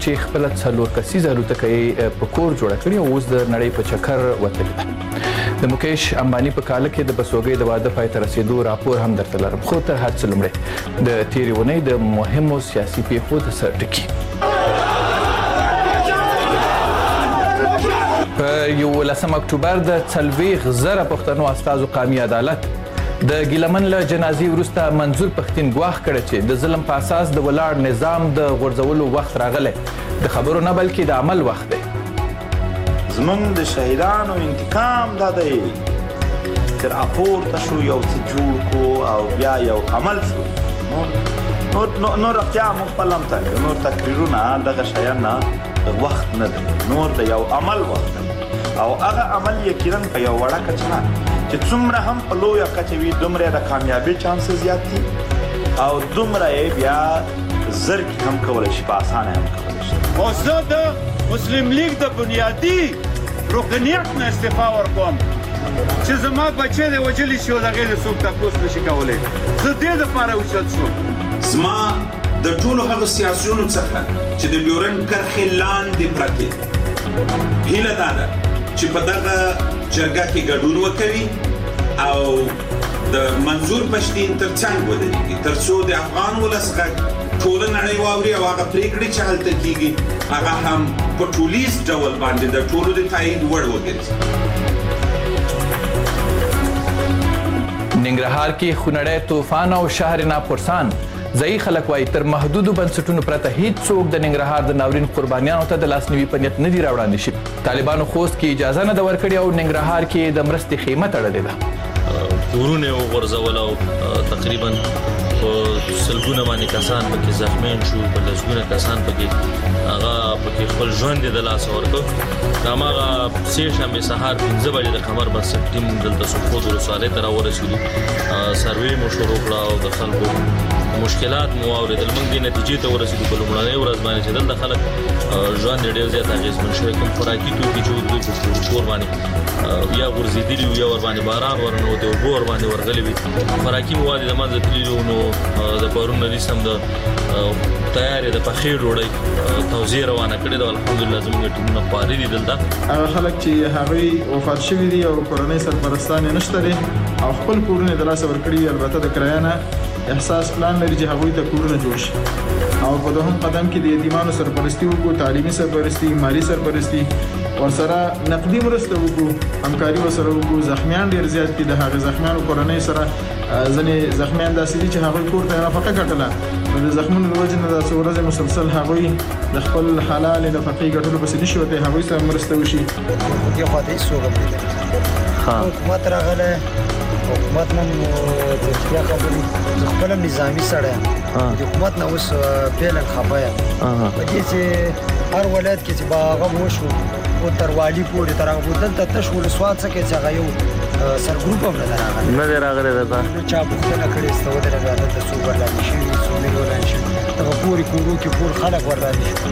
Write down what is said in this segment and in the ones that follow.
چې خپل 4 کسیزه الوتکه په کور جوړه کړې او اوس د نړۍ په چکر وتلې ده. د مکیش امبانی په کال کې د بسوګۍ د واده پای ته رسیدو راپور هم درته لرم، خو تر هر څه لومړی د تېرې اونۍ د مهمو سیاسي پیښو د سر ټکي. په 11 اکتوبر د 40,000 پښتنو استازو قومي عدالت د ګیلمن له جنازې وروسته منظور پښتين ګواښ کړی چې د ظلم په اساس د ولاړ نظام د غورځولو وخت راغلی، د خبرو نه بلکې د عمل وخت دی. زمونږ د شهیدانو انتقام دا دی چې راپورته شو، یو څه جوړ کو او بیا یو عمل شو. نور رفتیا موږ خپل هم څنګه نور تقریرونه دغه شیان نه وخت نه دی، نور د یو عمل وخت دی او هغه عمل یقینا په یو وړه کچه نه چې څومره هم په لویه کچه وي دومره د کامیابۍ چانس زیات دي او دومره یې بیا زر کې هم کولی شي، په اسانه هم کولی شي. او زه د مسلم لیگ د بنیادي رکنیت نه استعفا ورکوم چې زما بچی دی وجلی شي او د هغې د څوک تپوس نشي کولی. زه دې دپاره اوچت شوم. زما د ټولو هغو سیاسیونو څخه چې د ډیورنډ کرښې لاندې پرتې هیله دا ده چې په دغه جرګه کې ګډون وکوي او د منظور پښتين ترڅنګ ودرېږي تر څو د افغان ولس غږ ټوله نړۍ واوري او هغه پرېکړې چې هلته کېږي هغه هم په ټولیز ډول باندې د ټولو د تایید وړ وګرځي. ننګرهار کې خونړی طوفان او شهر ناپرسان. ځایي خلک وایي تر محدودو بنسټونو پرته هیڅ څوک د ننګرهار د ناورین قربانیانو ته د لاسنیوي په نیت نه دي راوړاندې شي. طالبانو خوست کې اجازه نه ده ورکړې او ننګرهار کې د مرستې خیمه تړلې ده. کورونه وغورځول او تقریبا په سلګونه باندې کسان پکې زخمیان شو، په لسګونه کسان پکې هغه پکې خپل ژوند د لاسه ورکړ. هماغه سې شنبې سهار 5 بجې د خبر بس ټیم دلته سقوط ورساله تر ورسېدو، سروې مو شروع کړه او د خلکو مشکلات مو اوریدل. موږ دې نتیجې ته ورسېدو په لومړنۍ ورځ باندې چې دلته خلک ژوند ډېر زیات اغېزمن شوی. کوم خوراکي توکي چې دوی په کور باندې یا ورزيدلی یا ور باندې باران ورنوت او ګور باندې ورغلي وي، خوراکي مواد د مازه تللو نو د پرون نریسم د تیارې د پخې ډوډۍ توزیع روانه کړې ده. الحمدلله زموږ ټیمونه پاري دي دلته. هغه خلک چې هغه وفات شوي دي او کورنۍ سرپرستان یې نشته دي او خپل کورونه د لاسه ورکړي، البته د کرایانه احساس پلان لري چې هغوی ته کورونه جوړ شي او په دوهم قدم کې د یتیمانو سرپرستی وکړو، تعلیمي سرپرستی، مالی سرپرستی، ورسره نقدي مرسته وکړو، همکاري ورسره وکړو. زخمیان ډېر زیات دي، د هغه زخمیانو کورنۍ سره ځینې زخمیان داسې دي چې هغوی کور ته نفقه ګټله، نو د زخمونو د وجې نه دا څو ورځې مسلسل هغوی د خپل حلالې نفقې ګټلو پسې نشي وتی، هغوی سره مرسته وشي. دې خوا ته هېڅوک هم نه دی، حکومت راغلی، حکومت نه رښتیا خبرې، زه خپل هم نظامي سړی یم، د حکومت نه اوس فعلا خفه یم په دې چې هر ولایت کې چې به هغه وشو او تر والي پورې تر هغه دلته تش ولسوال څه کې چې هغه یو سرګروپ هم نه دی راغلی دلته چا پوښتنه کړې سته ودرېږه دلته څوک ورلاندې شوي څوک نه ورلاندې شوي، دغه پورې کورو کې پور خلک ورلاندې شوي.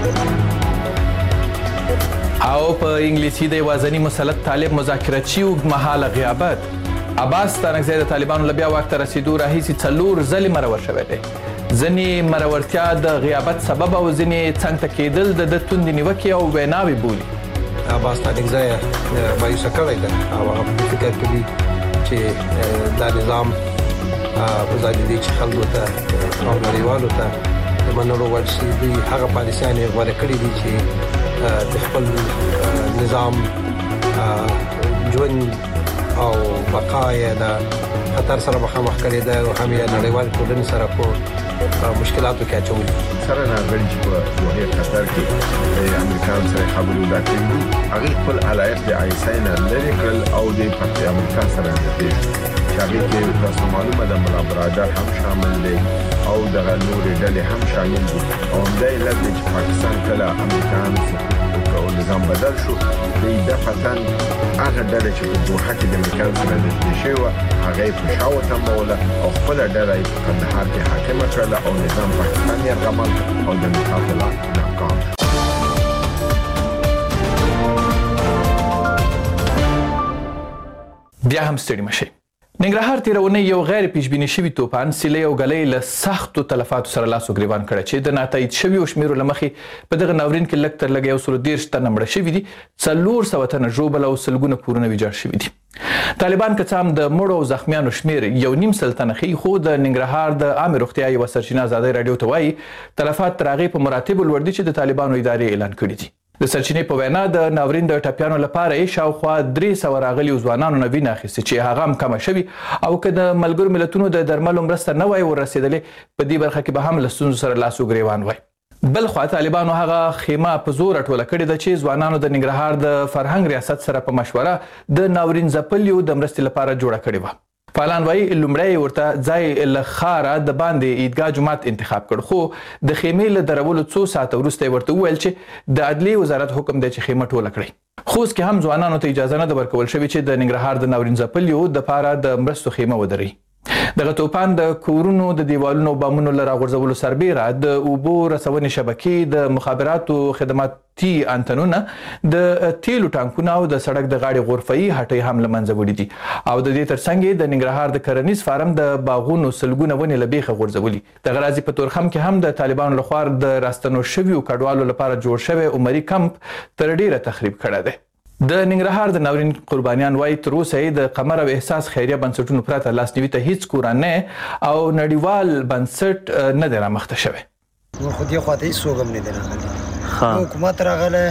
او په انګلیسي د یوازني مسلط طالب مذاکراتچي اوږدمهاله غیابت. عباس ستانکزی د طالبانو له بیا واک ته رسېدو راهیسې 4 ځلې مرور شوی دی. ځینې مرورتیا د غیابت سبب او ځینې څنګ ته کېدل د ده توندې نیوکې او ویناوې بولي. عباس ستانکزی مایوسه کړی ده او هغه په فکر کې دي چې دا نظام په ځای دي چې خلکو ته او نړیوالو ته د منلو وړ شي. دوی هغه پالیسیانې غوره کړي دي چې د خپل نظام ژوند او بقا یې د خطر سره مخامخ کړی ده او هم یې نړیوال ټولنې سره په مشکلاتو کې اچولي. سره راغلي چې په دوحې قطر کې د امریکایانو سره خبرې ودا کړې دي، هغې خپل علایق د ISI نه لرې کړل او د امریکا سره نږدې شو چې هغې کې تاسو معلومه ده ملا برادر هم شامل دی او دغه نورې ډلې هم شامل دي او همدا علت دی چې پاکستان کله امریکایانو او نظام بدل شو، دوی دفعتاً هغه ډله چې په دوحه کې د امریکایانو سره نږدې شوې وه هغه یې په شا وتمبوله او خپله ډله یې په کندهار کې حاکمه کړله او نظام پاکستان یرغمل او د امریکا په لاس ناکام شو. بیا هم ستړي مه شئ. ننګرهار تېره اونۍ یو غیر پیشبیني شوي توپان سیلۍ او ګلۍ له سختو تلفاتو سره لاس و ګریوان کړی چې د ناتایید شویو شمیرو له مخې په دغه ناورین کې لږ تر لږه 130 تنه مړه شوي دي، 400 تنه ژوبل او سلګونه کورونه ویجاړ شوي دي. طالبان که څه هم د مړو او زخمیانو شمیر 1.5 تنه ښیي، خو د ننګرهار د عامې روغتیا یوه سرچینه ازادۍ راډیو ته وایي تلفات تر هغې په مراتبو لوړ دي چې د طالبانو ادارې اعلان کړي دي. د سرچینې په وینا د ناورین د ټپیانو لپاره یې شاوخوا 300 راغلیو ځوانانو نه وینه اخیستې چې هغه هم کمه شوي، او که د ملګرو ملتونو د درملو مرسته نه وای ورسېدلې په دې برخه کې به هم له ستونزو سره لاس و ګریوان وای. بل خوا طالبانو هغه خیمه په زور ټوله کړې ده چې ځوانانو د ننګرهار د فرهنګ ریاست سره په مشوره د ناورین ځپلیو د مرستې لپاره جوړه کړې وه. فعالان وایي لومړی ورته ځای له ښاره د باندې عیدګاه جومات انتخاب کړ، خو د خیمې له درولو څو ساعته وروسته یې ورته وویل چې د عدلیې وزارت حکم دی چې خیمه ټوله کړئ. خوست کې هم ځوانانو ته اجازه نه ده ورکول شوې چې د ننګرهار د ناورین ځپلیو دپاره د مرستو خیمه ودروي. دغه توپان د کورونو د دیوالونو او بامونو له راغورځولو سربیره د اوبو رسونې شبکې، د مخابراتو خدماتي انتنونه، د تیلو ټانکونه او د سړک د غاړې غرفه‌يي هټۍ هم له منځه وړي دي، او د دې ترڅنګ یې د ننګرهار د کرنیز فارم د باغونو سلګونه ونې له بیخه غورځولي. دغه راځي په تورخم کې هم د طالبانو لخوا د راستنو شویو کډوالو لپاره جوړ شوی عمري کمپ تر ډیره تخریب کړی دی. د ننګرهار د ناورین قربانیان وایي تر اوسه یې د قمر او احساس خیریه بنسټونو پرته لاسنیوي ته هیڅ کورنۍ او نړیوال بنسټ نه دی رامخته شوی. نور خو دې خواته هیڅ څوک هم نه دی راغلی. حکومت راغلی،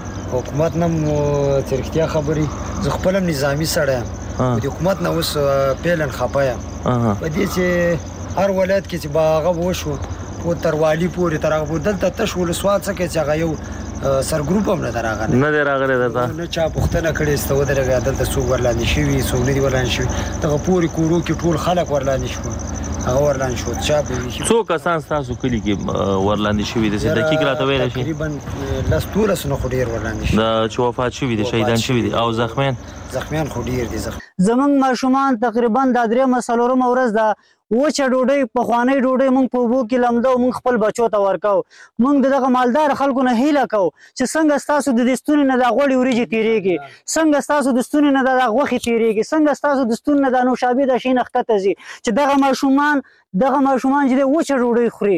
حکومت نه چې رښتیا خبرې زه خپل هم نظامي سړی یم، د حکومت نه اوس پیلن خفه یم په دې چې هر ولایت کې چې به هغه وشو تر والي پورې تر هغه پورې دلته تش ولسوال څه کوي چې هغه یو سرګروپ هم نه راغلی درته نه چا پوښتنه کړې سته ودرېږه دلته څوک ورلاندې شوي څوک نه دي ورلاندې شوي. دغه پورې کورو کې ټول خلک ورلاندې شو، هغه ورلاندې شو. چا په څو کسان ستاسو کلي کې ورلاندې شوي دي چې دقیق راته ویلی شي؟ تقریبا 10-12 نه خو ډېر ورلاندې شوي چې وفات شوي دي، شهیدان شوي دي، او زخمیان خو ډېر دي. زمونږ ماشومان تقریبا دا 3-4 ورځ ده وچه ډوډۍ، پخوانۍ ډوډۍ موږ په اوبو کې لمده او موږ خپل بچو ته ورکوو. موږ د دغه مالدار خلکو نه هیله کوو چې څنګه ستاسو د دې ستونې نه دا غوړې وریجې تېرېږي، څنګه ستاسو د ستونې نه دا غوښې تېرېږي، څنګه ستاسو د ستونې نه دا نوشابې دا شي نه ښکته ځي چې دغه ماشومان چې دی وچه ډوډۍ خوري.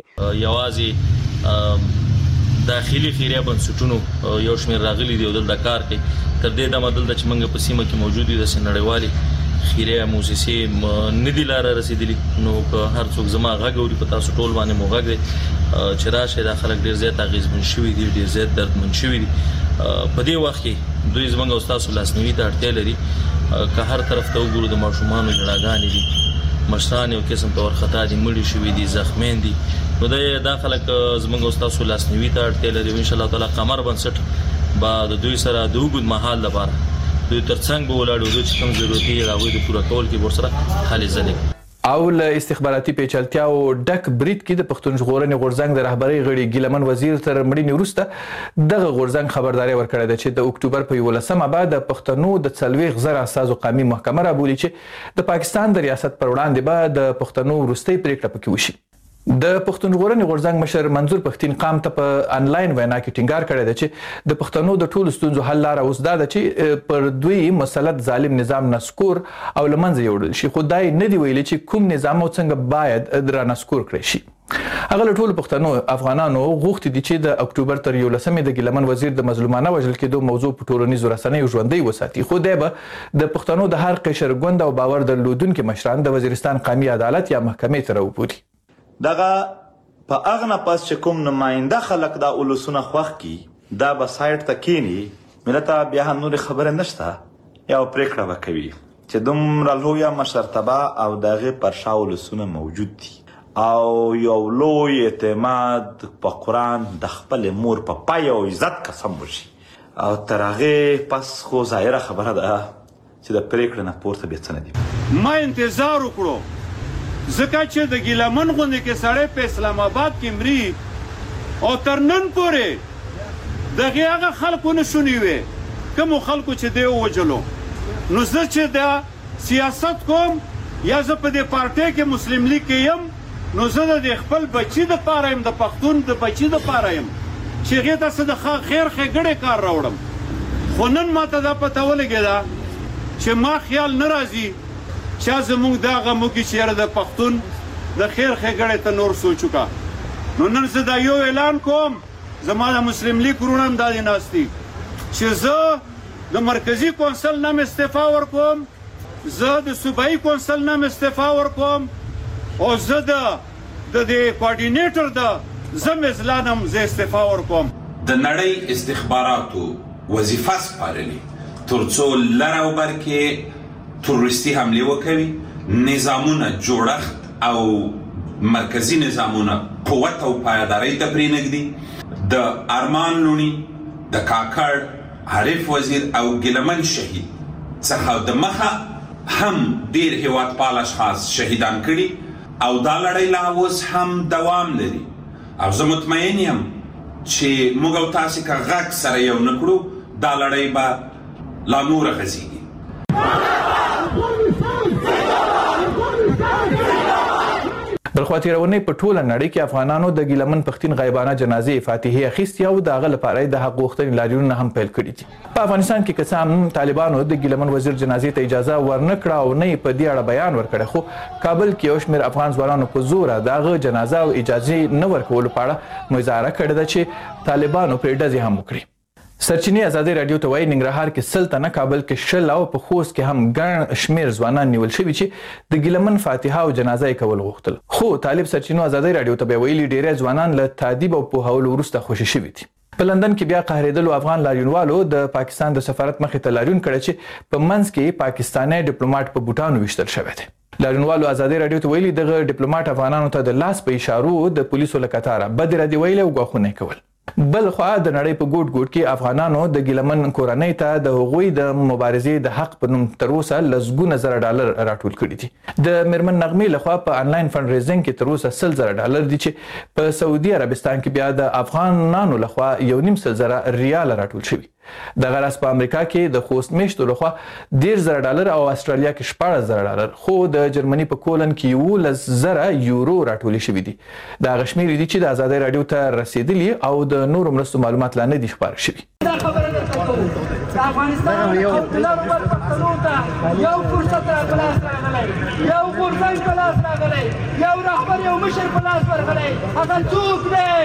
یوازې داخلي خیریه بنسټونو یو شمېر راغلي دي او دلته کار کوي. تر دې دمه دلته چې موږ په سیمه کې موجود یو داسې نړیوالې خیریه موسسې نه دي لاره رسېدلي، نو که هر څوک زما غږ اوري په تاسو ټول باندې مو غږ دی چې راشئ. دا خلک ډېر زیات اغېزمن شوي دي، ډېر زیات دردمن شوي دي. په دې وخت کې دوی زموږ او ستاسو لاسنیوي ته اړتیا لري. که هر طرف ته وګورو د ماشومانو ژړاګانې دي، مشران یو قسم ته ورخطا دي، مړي شوي دي، زخمیان دي. نو دا خلک زموږ او ستاسو لاسنیوي ته اړتیا لري. انشاءالله تعالی قمر بنسټ به د دوی سره د اوږد مهال لپاره دوی ترڅنګ به ولاړ و، دوی چې کوم ضرورتي د هغوی د پوره کول کې ورسره هلې ځلې. او له استخباراتي پیچلتیاو ډک برید کې د پښتون ژغورنې غورځنګ د رهبرۍ غړي ګیلمن وزیر تر مړینې وروسته دغه غورځنګ خبرداری ورکړې ده چې د اکتوبر په 11مه به د پښتنو د 40,000 اساسو قومي محکمه رابولي چې د پاکستان د ریاست پر وړاندې به د پښتنو وروستۍ پریکړه پکې وشي. د پښتون ژغورنې غورځنګ مشر منظور پښتين قام ته په انلاین وینا کې ټینګار کړی دی چې د پښتنو د ټولو ستونزو حل لاره اوس دا ده چې پر دوی مسلط ظالم نظام نسکور او له منځه یوړل شي، خو دا یې نه دي ویلي چې کوم نظام او څنګه باید رانسکور کړی شي. هغه له ټولو پښتنو افغانانو غوښتي دي چې د اکتوبر تر 11مې د ګیلمن وزیر د مظلومانه وژل کېدو موضوع په ټولنیزو رسنیو ژوندۍ وساتي، خو دی به د پښتنو د هر قشر ګوند او باور درلودونکي مشران د وزیرستان قومي عدالت یا محکمې ته راوبولي. دغه په هغه نه پس چې کوم نماینده خلک دا اولسونه خوښ کی دا به سایډ ته کینی، ملت بیا هم نورې خبرې نشته، یو پریکړه به کوي چې دومره لویه مشرتبه او د هغې پر شا اولسونه موجود دي او یو لوی اعتماد په قرآن د خپلې مور په پای او عزت قسم وشي، او تر هغې پس خو ظاهره خبره ده چې د پریکړې نه پورته بیا څه نه دي. ما انتظار وکړو ځکه چې د ګیلمن غوندې کې سړی په اسلام آباد کې مري او تر نن پورې د هغې هغه خلکو نه شونې وې کومو خلکو چې دی ووجلو. نو زه چې دا سیاست کوم یا زه په دې پارټۍ کې مسلم لیگ کې یم، نو زه د خپل بچي دپاره یم، د پښتون د بچي دپاره یم چې هغې ته څه د خیر ښېګړې کار راوړم. خو نن ما ته دا پته ولګېده چې ما خیال نه راځي چا زموږ دا غم وکړي چې یاره د پښتون د خیر ښېګڼې ته نور سوچ وکړه. نو نن زه دا یو اعلان کوم، زما د مسلم لیګ وروڼه هم دا دې ناست دي چې زه د مرکزي کونسل نه م استعفا ورکوم، زه د صوبایي کونسل نه م استعفا ورکوم، او زه د دې کوارډینیټر د زه اضلاع نه م زه استعفا ورکوم. د نړۍ استخباراتو وظیفه سپارلې تر څو لر او بر کې تروریستي حملې وکوي، نظامونه جوړښت او مرکزی نظامونه قوت او پایدارۍ ته پرېنږدي. د ارمان لوني، د کاکړ، عارف وزیر او ګیلمن شهید څخه د مخه هم ډیر هیوادپال اشخاص شهیدان کړي او دا لړۍ لا اوس هم دوام لري. او زه مطمئن یم چې موږ او تاسې که غږ سره یو نه کړو، دا لړۍ به لا نوره غځېږي. بلخوا تېرونۍ په ټوله نړۍ کې افغانانو د ګیلمن پښتین غایبانه جنازې فاتحې اخیستې او د هغه لپاره یې د حق غوښتنې لاریونونه هم پیل کړي دي. په افغانستان کې که څه هم طالبانو د ګیلمن وزیر جنازې ته اجازه ورنه کړه او نه یې په دې اړه بیان ورکړی، خو کابل کې یو شمېر افغان ځوانانو په زوره د هغه جنازه او اجازې نه ورکولو په اړه مظاهره کړې ده چې طالبانو پرې ډزې هم وکړي. سرچینې ازادي راډیو ته وایي ننګرهار کې 100 تنه، کابل کې 60 او په خوست کې هم ګڼ شمېر ځوانان نیول شوي چې د ګیلمن فاتحه او جنازه یې کول غوښتل. خو طالب سرچینو ازادي راډیو ته بیا ویلي ډېری ځوانان له تادیب او پوهولو وروسته خوشي شوي دي. په لندن کې بیا قهرېدلو افغان لاریونوالو د پاکستان د سفارت مخې ته لاریون کړی چې په منځ کې پاکستانی ډیپلوماټ په بوټانو ویشتل شوی دی. لاریونوالو ازادي راډیو ته ویلي دغه ډیپلوماټ افغانانو ته د لاس په اشارو د پولیسو له کتاره بدې ردې ویلې او ګواښونه یې کول. بل خوا د نړۍ په ګوټ ګوټ کې افغانانو د ګیلمن کورنۍ ته د هغوی د مبارزې د حق په نوم تر اوسه لسګونه زره ډالر راټول کړي دي. د میرمن نغمې لخوا په انلاین فنډ ریزینګ کې تر اوسه 100 زره ډالر دي چې په سعودي عربستان کې بیا د افغانانو لخوا 1.5 زره ریال راټول شوي. دغه راز په امریکا کې د خوست میشتو لخوا 10 زره ډالر او استرالیا کې 14 زره ډالر، خو د جرمني په کولن کې 11 زره یورو راټول شوي دي. دا هغه شمېرې دي چې د ازادي راډیو ته رسیدلي او د نورو مرستو معلومات لا نه دي خپاره شوي. افغانستان یو پښتنو ته یو فرصت راغلی، یو غورځنګ په لاس راغلی، یو رهبر یو مشر په لاس ورغلی. هغه څوک دی؟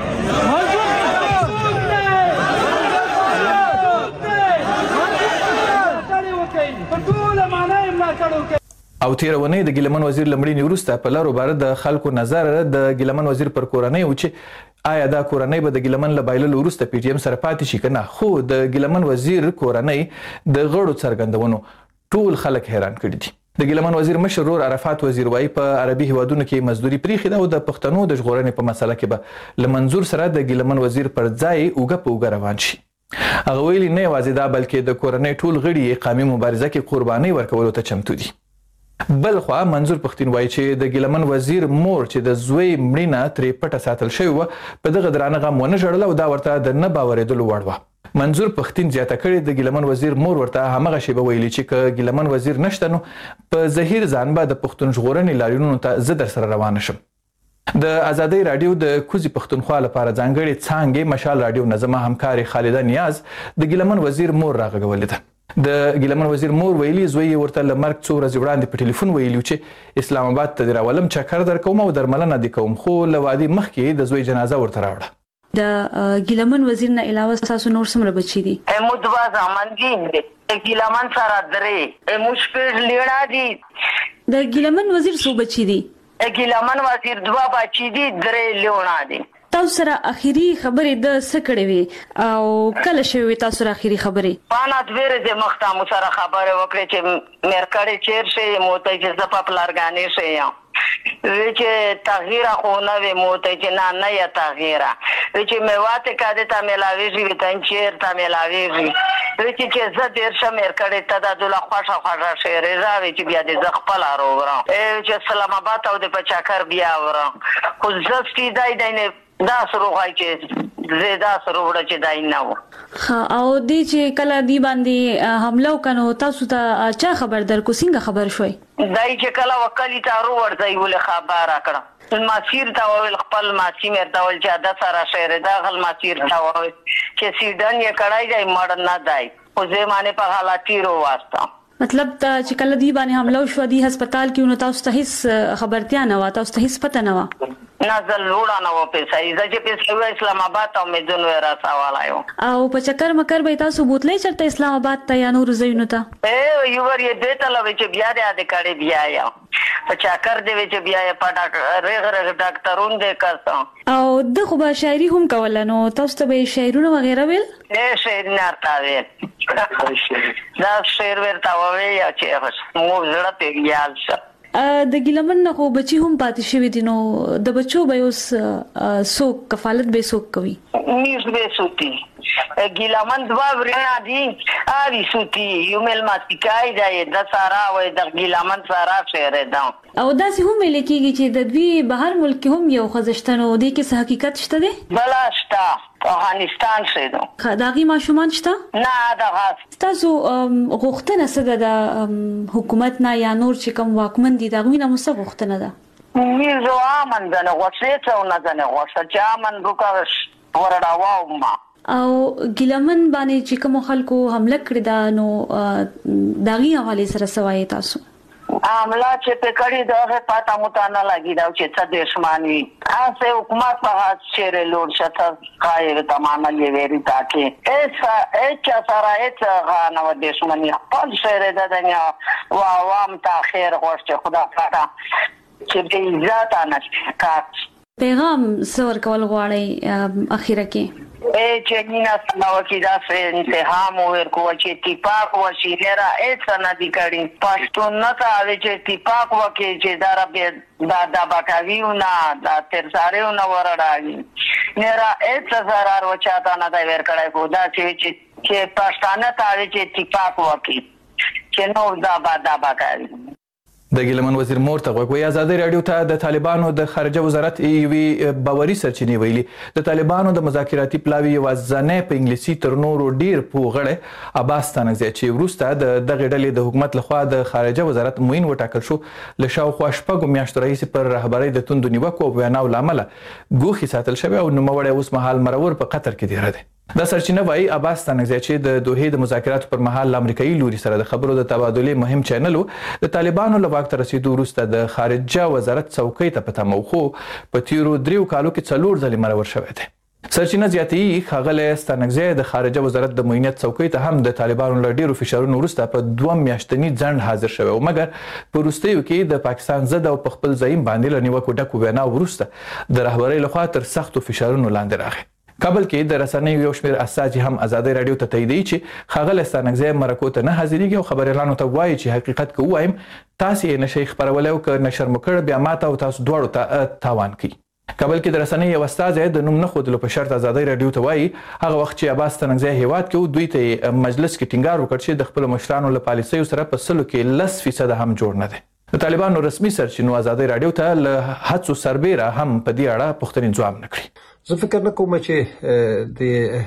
او تېرونۍ د ګیلمن وزیر له مړینې وروسته په لرو باره د خلکو نظر د ګیلمن وزیر پر کورنۍ و چې آیا دا کورنۍ به د ګیلمن له بایللو وروسته پی ټي ایم سره پاتې شي که نه. خو د ګیلمن وزیر کورنۍ د غړو څرګندونو ټول خلک حیران کړي دي. د ګیلمن وزیر مشر ورور عرفات وزیر وایي په عربي هیوادونو کې مزدوري پریښې ده او د پښتنو د ژغورنې په مسله کې به له منظور سره د ګیلمن وزیر پر ځای اوږه په اوږه روان شي. هغه ویلي نه یوازې دا بلکې د کورنۍ ټول غړي یې قامي مبارزه کې قربانۍ ورکولو ته چمتو دي. بل خوا منظور پښتین وایي چې د ګیلمن وزیر مور چې د زوی مړینه ترې پټه ساتل شوې وه په دغه درانه غم ونه ژړله او دا ورته د نه باورېدلو وړ وه. منظور پښتین زیاته کړې د ګیلمن وزیر مور ورته همغه شیبه ویلي چې که ګیلمن وزیر نشته نو په زهیر ځان به د پښتون ژغورنې لاریونونو ته زه در سره روانه شم. د ازادۍ راډیو د کوزي پښتونخوا لپاره ځانګړې څانګې مشال راډیو نظمه همکارې خالده نیاز د ګیلمن وزیر مور راغږولې ده. د ګیلمن وزیر مور ویلي زوی یې ورته له مرګ څو ورځې وړاندې په ټلیفون ویلي چې اسلام آباد ته دې راولم، چکر درکوم او درملنه دې کوم، خو له وادي مخکې د زوی جنازه ورته راوړه. د ګیلمن وزیر نه علاوه تاسو نور څومره بچي دي؟ مو دوا زمانګین دي ګیلمن سره درې مو شپږ لیړا دي. د ګیلمن وزیر څو بچي دي؟ ګیلمن وزیر دوا بچي دي، درې لیړا دي. تاسو سره اخیری خبرې د څه کړې وي او کله شوې تاسو سره اخیری خبرې؟ پانا دویره د مختامو سره خبره وکړې چې مرکړې چیر شي موته چې زپا پلارګانې شي چې تغییر خو نه وي موته چې نه یا تغییر چې میواته کده تا ملاوي وي تنچیر تا ملاوي وي چې زه ډیر شم مرکړې ته د دوله خوښه شي راوي چې بیا د خپل اروغرا چې اسلام آباد او د پچاکر بیا ورا خو زستی دای دا سره غای چې زیاده سره وړه چې دای نه و. او دې چې کله دی باندې حمله وکړو تاسو ته چا خبر درکو څنګه خبر شوي؟ دای چې کله وکلی تارو ورځي ول خبر راکړه ماسیر تا ویل خپل ماسی مرته ول چې د سره شهر دا غل ماسیر تا ویل چې سیډن یې کړای دی مړ نه دی خو زه معنی په حالاتي رو واسطه مطلب چې کله دی باندې حمله وشو دی هسپتال کې نو تاسو ته هیڅ خبرتیا نه و تاسو ته هیڅ پته نه و نازل وړا نه و پیسې چې پیسې اسلام آباد ته امیدون ورا سوالایو او په چکر مکر به تاسو بوتلې چرته اسلام آباد ته یا نور زینو ته یو ور یې دته لوي چې بیا د کړي بیا یا په چکر دی چې بیا یې پټا رغ ډاکټرون دې کاسو او د خو به شاعري هم کوله نو تاسو ته به شاعرونه وغیرہ ویل شاعر نه تاوي دا شعر ورته وایي چې مو زړه پیګیال شه د ګیلمن نه خو بچي هم پاتې شوی دي نو د بچو به اوس څوک کفالت به څوک کوي نیس به سوتي ګیلمن دوا ورنا دي اوی سوتي یو مل ماتیکای دا د سارا وای د ګیلمن سارا شعر دا او دا سه هم ملي کیږي چې د دوی بهر ملک هم یو خزشتنو دي کې حقیقت شته دي بلاشتا افغانستان شه دو داغي ماشومان شته نه دا تاسو غوښتنه څه ده حکومت نه یا نور چې کوم واکمن دي دا غوینه مو څه غوښتنه ده میزو امن ده نو غوښته او نه ده نو غوښته چې امن وکړش ورډاو ما او ګیلمن باندې چې کوم خلکو حمله کړی دا نو داغي حواله سره سوای تاسو عامله چې په کړي دغه پاته متانه لګي دا چې څه دښمنی هغه حکومت په هڅه چیرې لور شته قایره تمامه لوي تاکي اچ سره اچ غانه و دښمنی خپل شهر د دنیا او عوام ته خیر غوښته خدا پاته چې به عزت انه پیغام سور کول غواړي اخیره کې چې نینا سماو کې دا سه انتهام ورکو چې اتفاق وشي نه اڅ نه دي کړي پښتون نه تا چې اتفاق وکړي چې دا باکاویو نه دا ترساریو نه ورډاږي نه اڅ zarar وچاته نه دا ور کړای کو دا چې پښتانه تا چې اتفاق وکړي چې نو دا باکاوی د ګیلمن وزیر مور ته غوږ وی ازادي رادیو ته د طالبانو د خارجه وزارت یوي باوري سرچینې ویلي د طالبانو د مذاکراتي پلاوی وزنه په انګلیسي تر نورو ډیر پوغړې عباس تنګزی چې وروسته د دغه ډلې د حکومت لخوا د خارجه وزارت معین وټاکل شو له شاوخوا شپږو میاشتو راهیسې پر رهبرۍ د توندو نیوکو او بیاناو له امله ګوښې ساتل شوی او نوموړی اوس مهال مرور په قطر کې دی رده دا سرچینه وایي عباس تنګزی چې د دوحې د مذاکراتو پر مهال امریکایي لوري سره د خبرو د تبادلې مهم چینل د طالبانو له واک ته رسیدو وروسته د خارجه وزارت څوکۍ ته په تمه خو په تیرو 3 کالو کې 4 ځلې مرور شوی دی سرچینه زیاتوي ښاغلی تنګزی د خارجه وزارت د معینیت څوکۍ ته هم د طالبانو له ډیرو فشارونو وروسته په 2 میاشتني ځنډ حاضر شوی او مګر په وروستیو کې د پاکستان ضد او په خپل ځایم باندې له نیوکو ډکو وینا وروسته د رهبرۍ لخوا تر سختو فشارونو لاندې راغی کابل کې د رسنیو یو شمېر اساتذې هم ازادي رادیو ته تاییدوي چې ښاغلی تنګزی مرکو ته نه حاضرېږي او خبریالانو ته وایي چې حقیقت که ووایم تاسې یې نشئ خپرولی او که نشر مو کړ بیا ماته او تاسو دواړو ته تاوان کوي کابل کې د رسنیو یو استازی د نوم نه ښودلو په شرط ازادي رادیو ته وایي هغه وخت چې عباس تنګزی هیواد کې دوی ته مجلس کې ټینګار وکړ چې د خپلو مشرانو له پالیسیو سره په 100 کې 10% هم جوړ نه دی د طالبانو رسمي سرچینو ازادي رادیو ته له هڅو سربیره هم په دې اړه پوښتنې ځواب نه کړي زه فکر نه کوم چې د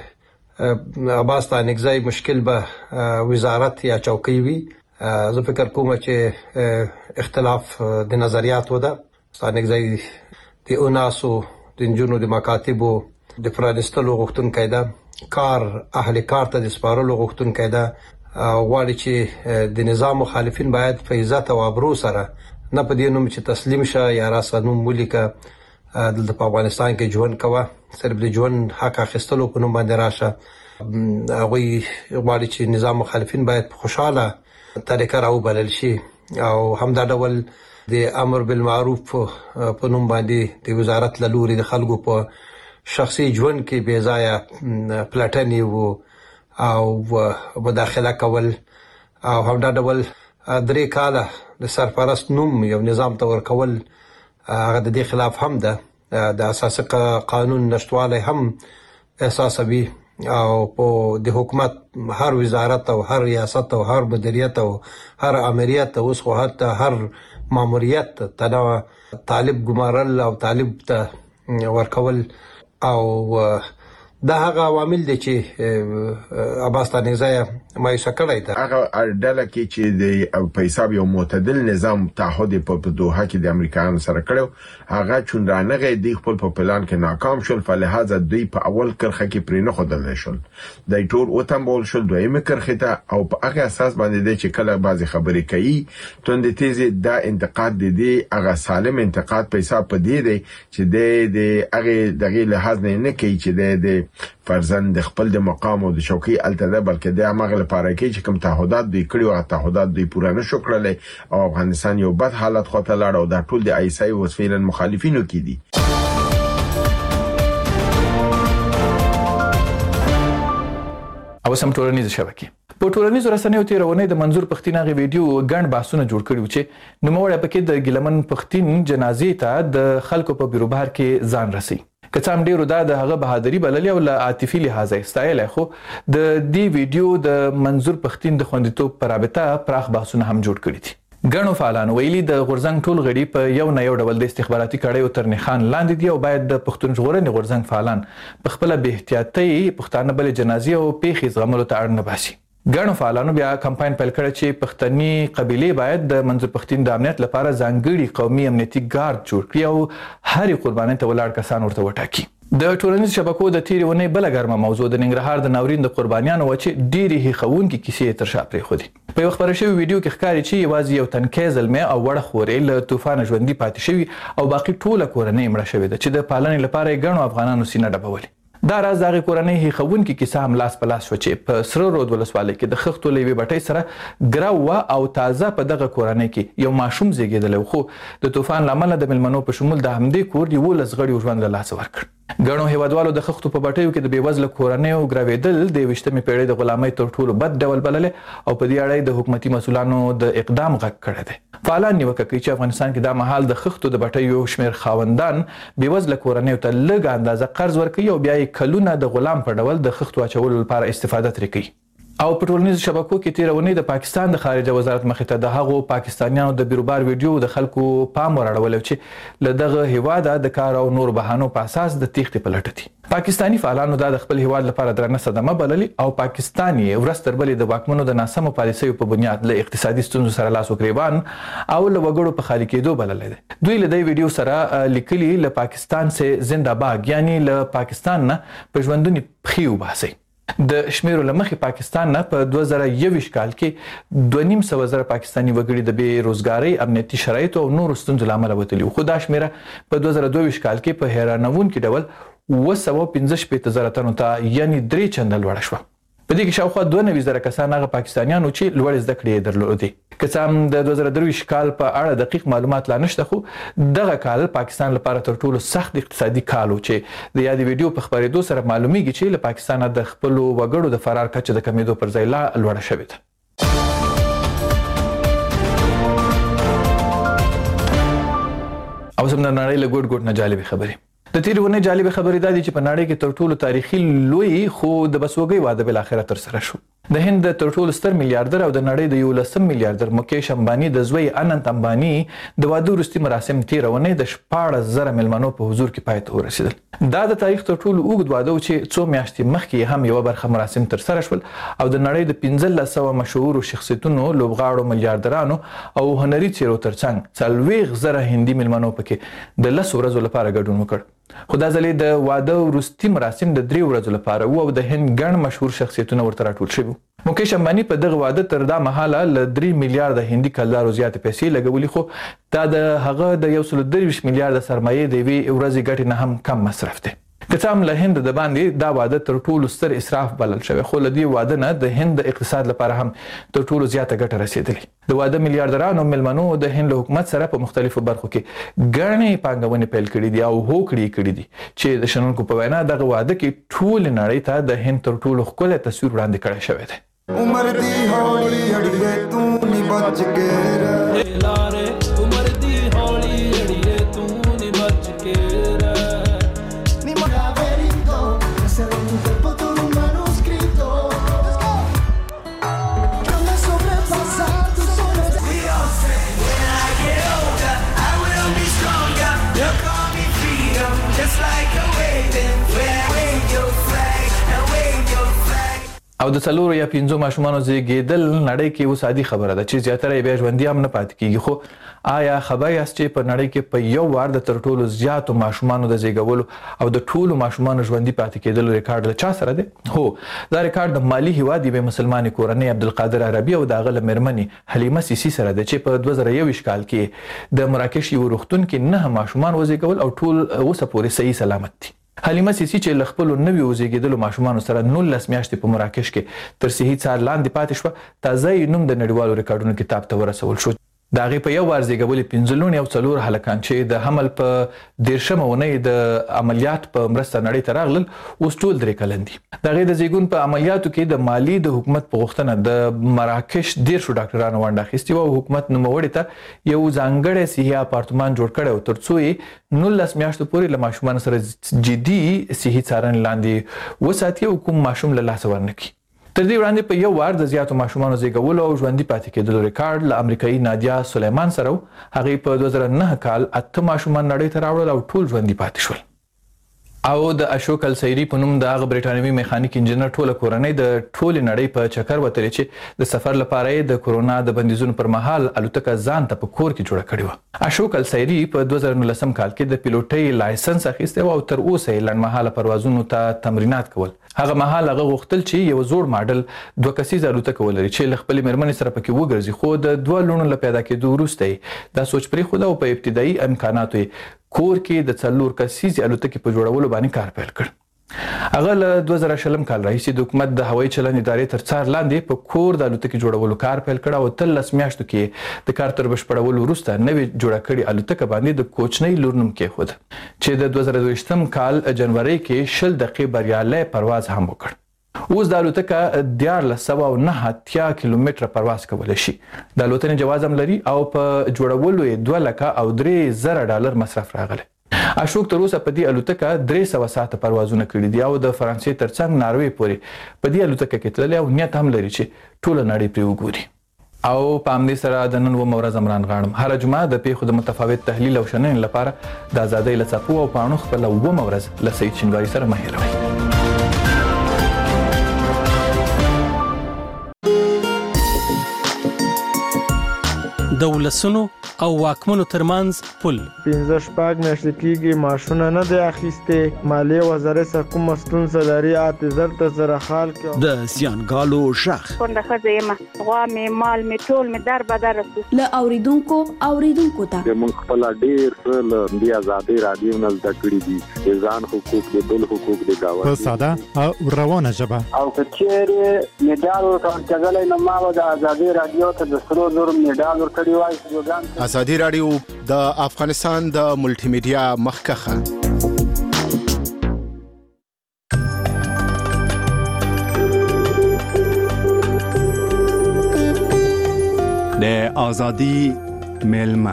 عباس تنګزی مشکل به وزارت یا چوکۍ وي زه فکر کوم چې اختلاف د نظریاتو ده تنګزی د اوناسو د انجونو د مکاتبو د پرانستلو غوښتونکی ده کار اهل کار ته د سپارلو غوښتونکی ده غواړي چې د نظام مخالفین باید په عزت او ابرو سره نه په دې نوم چې تسلیم شه یا راسنوم ولیکه د افغانستان کې ژوند کوه صرف د ژوند حق اخیستلو په نوم باندې راشه هغوی غواړي چې نظام مخالفین باید په خوشحاله طریقه راوبلل شي او همدا ډول د امر بالمعروف په نوم باندې د وزارت له لوري د خلکو په شخصي ژوند کې بې ځایه پلټنې او مداخله کول او همدا ډول 3 کاله د سرپرست نوم یو نظام ته ورکول هغه د دې خلاف هم ده د اساسي قانون نشټواله هم اساسي او په د حکومت هر وزارت او هر ریاست او هر مدیریت او هر امریت او اوس خو حتی هر ماموریت ته طالب ګمارل او طالب ته ورکول او دا هغه عوامل دي چې عباس ستانکزی مایوسه کړی ده. هغه ډله کې چې د په حساب یو معتدل نظام تعهد په دوحه کې د امریکایانو سره کړو هغه چونډانغه دی خپل په پلان کې ناکام شول، فلهذا دوی په اول کرخه کې پرې نه خدل شول. د ټول وتمبول شول دویمه کرخه ته او په هغه اساس باندې چې کله بعضی خبرې کوي توند تیزه دا انتقاد دي هغه سالم انتقاد په حساب پدې دی چې د هغه دغه لحاظ نه کوي چې د فرزند د خپل د مقام او د شوکي التده بلکې د امغه لپاره کې چې کوم تعهدات دوی کړی او تعهدات دوی پوره نه شو کړل او افغانستان یو بد حالت خواته لاړ او دا ټول د ایسای وسفیلا مخالفینو کې دي. او سم ټولنیز شبکې په ټولنیزو رسنیو تیرونې د منظور پښتین غي ویډیو ګڼ باسونه جوړ کړي چې نوموړی پکې د ګیلمن پښتین جنازې ته د خلکو په بیروبار کې ځان رسي. که څه هم ډیرو دا د هغه بهادری بللې او له عاطفي لحاظه استایل خو د دې ویډیو د منظور پښتین د خوندیتوب پر رابطه پراخ بحثونه هم جوړ کړي دي. ګڼو فعالانو ویلي د غورځنګ ټول غړي په یو نه یو ډول د استخباراتي کړیو تر نښان لاندې دي او باید د پښتون ژغورنې غورځنګ فعالان په خپل بې احتیاطۍ پښتانه بل جنازې او پیښې زغملو ته اړ نه باسي. ګڼو فعالانو بیا کمپاین پیل کړ چې پښتني قبيله باید د منظور پښتین د امنیت لپاره ځانګړي قومي امنیتي ګارد جوړ کړي او هرې قربانۍ ته ولاړ کسان ورته وټاکي. د ټولنیز شبکو د تیرې ونې بل ګرمه موضوع د ننګرهار د ناورین د قربانیانو و چې ډېری هیښوونکې کیسې تر شا پرېښودې. په یو خپره شوي ویډیو کې ښکاري چې یوازې یو تنکی زلمی او وړه خورې له طوفانه ژوندي پاتې شوي او باقي ټوله کورنۍ مړه شوې ده چې د پالنې لپاره یې ګڼو افغانانو سینه ډبولې. دا راز د هغې کورنۍ هیښوونکې کیسه هم لاس په لاس شوه چې په سره رود ولسوالۍ کې د خښتو له یوې بټۍ سره ګرو وه او تازه په دغه کورنۍ کې یو ماشوم زیږېدلی و خو د طوفان له امله د میلمنو په شمول د همدې کور 11 غړیو ژوند له لاسه ورکړ. ګڼو هیوادوالو د خښتو په بټیو کې د بېوزله کورنیو ګروېدل د 21مې پیړۍ د غلامۍ تر ټولو بد ډول بللې او په دې اړه د حکومتي مسؤلانو د اقدام غږ کړی دی. فعالان نیوکه کوي چې افغانستان کې دا مهال د خښتو د بټیو شمېر خاوندان بېوزله کورنیو ته لږ اندازه قرض ورکوي او بیا یې کلونه د غلام په ډول د خښتو اچولو لپاره استفاده ترې کوي. او په ټولنیزو شبکو کې تېره اونۍ د پاکستان د خارجه وزارت مخې ته د هغو پاکستانیانو د بیروبار ویډیو د خلکو پام وراړولی چې له دغه هیواده د کار او نورو بهانو په اساس د تیښتې په لټه دي. پاکستاني فعالانو دا د خپل هیواد لپاره درنه صدمه بللې او پاکستان یې ورځ تر بلې د واکمنو د ناسمو پالیسیو په بنیاد له اقتصادي ستونزو سره لاس و ګریوان او له وګړو په خالي کېدو بللی دی. دوی له دې ویډیو سره لیکلي له پاکستان سے زنده باد یعنی له پاکستان نه په ژوندونې پښې وباسئ. د شمیرو له مخې پاکستان نه په 2021 کال کې 2.5 پاکستاني وګړي د بې روزګارۍ امنیتي شرایطو او نورو ستونزو له امله وتلي وو خو دا شمیره په 2022 کال کې په حیرانوونکي ډول 715 تنو ته یعنی 3 چنده لوړه شوه. په دې کې شاوخوا 92,000 کسان هغه پاکستانیانو چې لوړې زده کړې یې درلودې. که څه هم د 2023 کال په اړه دقیق معلومات لا نشته خو دغه کال پاکستان لپاره تر ټولو سخت اقتصادي کال و چې د یادې ویډیو په خپرېدو سره معلومیږي چې له پاکستانه د خپلو وګړو د فرار کچه د کمیدو پر ځای لا لوړه شوې ده. او زموږ د نړۍ له ګوټ ګوټ نه جالبې خبرې. د تیرې ونې جالبې خبرې دا دي چې په نړۍ کې تر ټولو تاریخي لوی خو د بسوګۍ واده بالاخره ترسره شو. د هند تر ټولو ستر میلیاردر او د نړۍ د 11 میلیاردر مکیش امبانی د زوی اننت امبانی د واده وروستي مراسم تیره ونې د 14,000 میلمنو په حضور کې پای ته ورسېدل. دا د تاریخ تر ټولو اوږد واده و چې څو میاشتې مخکې هم یوه برخه مراسم ترسره شول او د نړۍ د 1500 مشهورو شخصیتونو لوبغاړو میلیاردرانو او هنري څیرو ترڅنګ 40,000 هندي میلمنو پکې د 10 ورځو لپاره ګډون وکړ. خو دا ځلې د واده وروستي مراسم د 3 ورځو لپاره وو او د هند ګڼ مشهور شخصیتونه ورته راټول شوي. مکیش امبانی په دغه واده تر دا مهاله له 3 میلیارډه هندي کلدارو زیاتې پیسې لګولي خو دا د هغه د 123 میلیارډه سرمایې د یوې ورځې ګټې نه هم کم مصرف دی. که څه هم له هند د باندې دا واده تر ټولو ستر اسراف بلل شوی خو له دې واده نه د هند د اقتصاد لپاره هم تر ټولو زیاته ګټه رسېدلې. د واده میلیاردرانو میلمنو د هند له حکومت سره په مختلفو برخو کې ګڼې پانګونې پیل کړي دي او هوکړې یې کړي دي چې د شنونکو په وینا دغه واده کې ټولې نړۍ ته د هند تر ټولو ښکلی تصویر وړاندې کړی شوی دی. عمر دی هولی اڑیے تو نی بچ کے لارے عمر دی هولی اڑیے تو نی بچ کے نی magaverico hacer un cuerpo con un manuscrito let's go come sobrepasar tus soles we all say when I get older I will be stronger you'll call me freedom just like a waving when I wave your flag او د 4 یا 5 ماشومانو زیږیدل نړۍ کې اوس عادي خبره ده چې زیاتره یې بیا ژوندي هم نه پاتې کیږي. خو آیا خبر یاست چې په نړۍ کې په یو وار د تر ټولو زیاتو ماشومانو د زیږولو او د ټولو ماشومانو ژوندي پاتې کېدلو ریکارډ له چا سره دی؟ هو، دا ریکارډ د مالي هیواد یوې مسلمانې کورنۍ عبدالقادر عربي او د هغه له مېرمنې حلیمه سیسي سره دی چې په 2021 کال کې د مراکش یو روغتون کې 9 ماشومان وزیږول او ټول اوسه پورې صحیح سلامت دي. حلیمه سیسي چې له خپلو نویو زیږیدلو ماشومانو سره 19 میاشتې په مراکش کې تر صحي څار لاندې پاتې شوه، تازه یې نوم د نړیوالو ریکارډونو کتاب ته ورسول شو. د هغې په یو وار زیږولې 15 لوڼې او 4 هلکان چې د حمل په 13مه اونۍ د عملیات په مرسته نړۍ ته راغلل، اوس ټول 3 کلن دي. د هغې د زیږون په عملیاتو کې د مالي د حکومت په غوښتنه د مراکش 13 ډاکټرانو ونډه اخیستې وه او حکومت نوموړي ته یو ځانګړی صحي اپارتمان جوړ کړی و تر څو یې 19 میاشتو پورې له ماشومانو سره جدي صحي څارنې لاندې وساتي او کوم ماشوم له لاسه ورنه کړي. تر دې وړاندې په یو وار د زیاتو ماشومانو زیږولو او ژوندي پاتې کېدلو ریکارډ له امریکایي نادیا سلیمان سره و. هغې په 2009 کال 8 ماشومان نړۍ ته راوړل او ټول ژوندي پاتې شول. او د اشوک السیری په نوم د هغه بریټانوي میخانیک انجینر ټوله کورنۍ د ټولې نړۍ په چکر وتلې چې د سفر لپاره یې د کورونا د بندیزونو پر مهال الوتکه ځان ته په کور کې جوړه کړې وه. اشوک السیری په 2019 کال کې د پیلوټۍ لایسنس اخیستی و او تر اوسه یې لنډمهاله پروازونو ته تمرینات کول. هغه مهال هغه غوښتل چې یو زوړ ماډل 2 کسیزه الوتکه ولري چې له خپلې مېرمنې سره پکې وګرځي، خو د 2 لوڼو له پیدا کېدو وروسته یې دا سوچ پرېښود او په ابتدایي امکاناتو یې کور کې د 4 کسیزې الوتکې په جوړولو باندې کار پیل کړ. هغه له 2020 کال راهیسې د حکومت د هوایي چلند ادارې تر څار لاندې په کور د الوتکې جوړولو کار پیل کړ او 13 میاشتو کې د کار تر بشپړولو وروسته نوې جوړه کړې الوتکه باندې د کوچنۍ لور نوم کېښود چې د 2022 کال جنوري کې 10 دقیقې بریالی پرواز هم وکړ. اوس د الوتکه 1409 کیلومتره پرواز کولی شي. د الوتنې جواز هم لري او په جوړولو یې 2,03,000 ډالر مصرف راغلی. اشوک تر اوسه په دې الوتکه 300 ساعته پروازونه کړي دي او د فرانسې ترڅنګ ناروې پورې په دې الوتکه کې تللی او نیت هم لري چې ټوله نړۍ پرې وګوري. او په همدې سره د نن 9 ورځ عمران غاړم. هره جمعه د پیښو د متفاوت تحلیل او شننې لپاره د ازادۍ له څپو او پاڼو خپله 9 ورځ له سعید شینواري سره مه هېروئ. د ولسونو او واکمنو ترمنځ پل 15 میاشتې کېږي ماشونه نه دی اخیستې. مالیې وزارت سره کومه ستونزه لري اعتذار ته سره حال کې د زیانګالو شخ څنګه ښځه یم غوا مې مال مې ټول مې در بدر له اوریدونکو ته موږ خپل ډېر څه له دې ازادۍ راډیو نه زده کړي دي، د ځان حقوق د بل حقوق د گاونډي په ساده او روانه ژبه. او کچېرې میډال ورکړل نو ما د ازادۍ راډیو ته د 300 میډال ورکړی وای. ازادي راډیو د افغانستان د ملټي میډیا مخکخه د ازادي میلمه.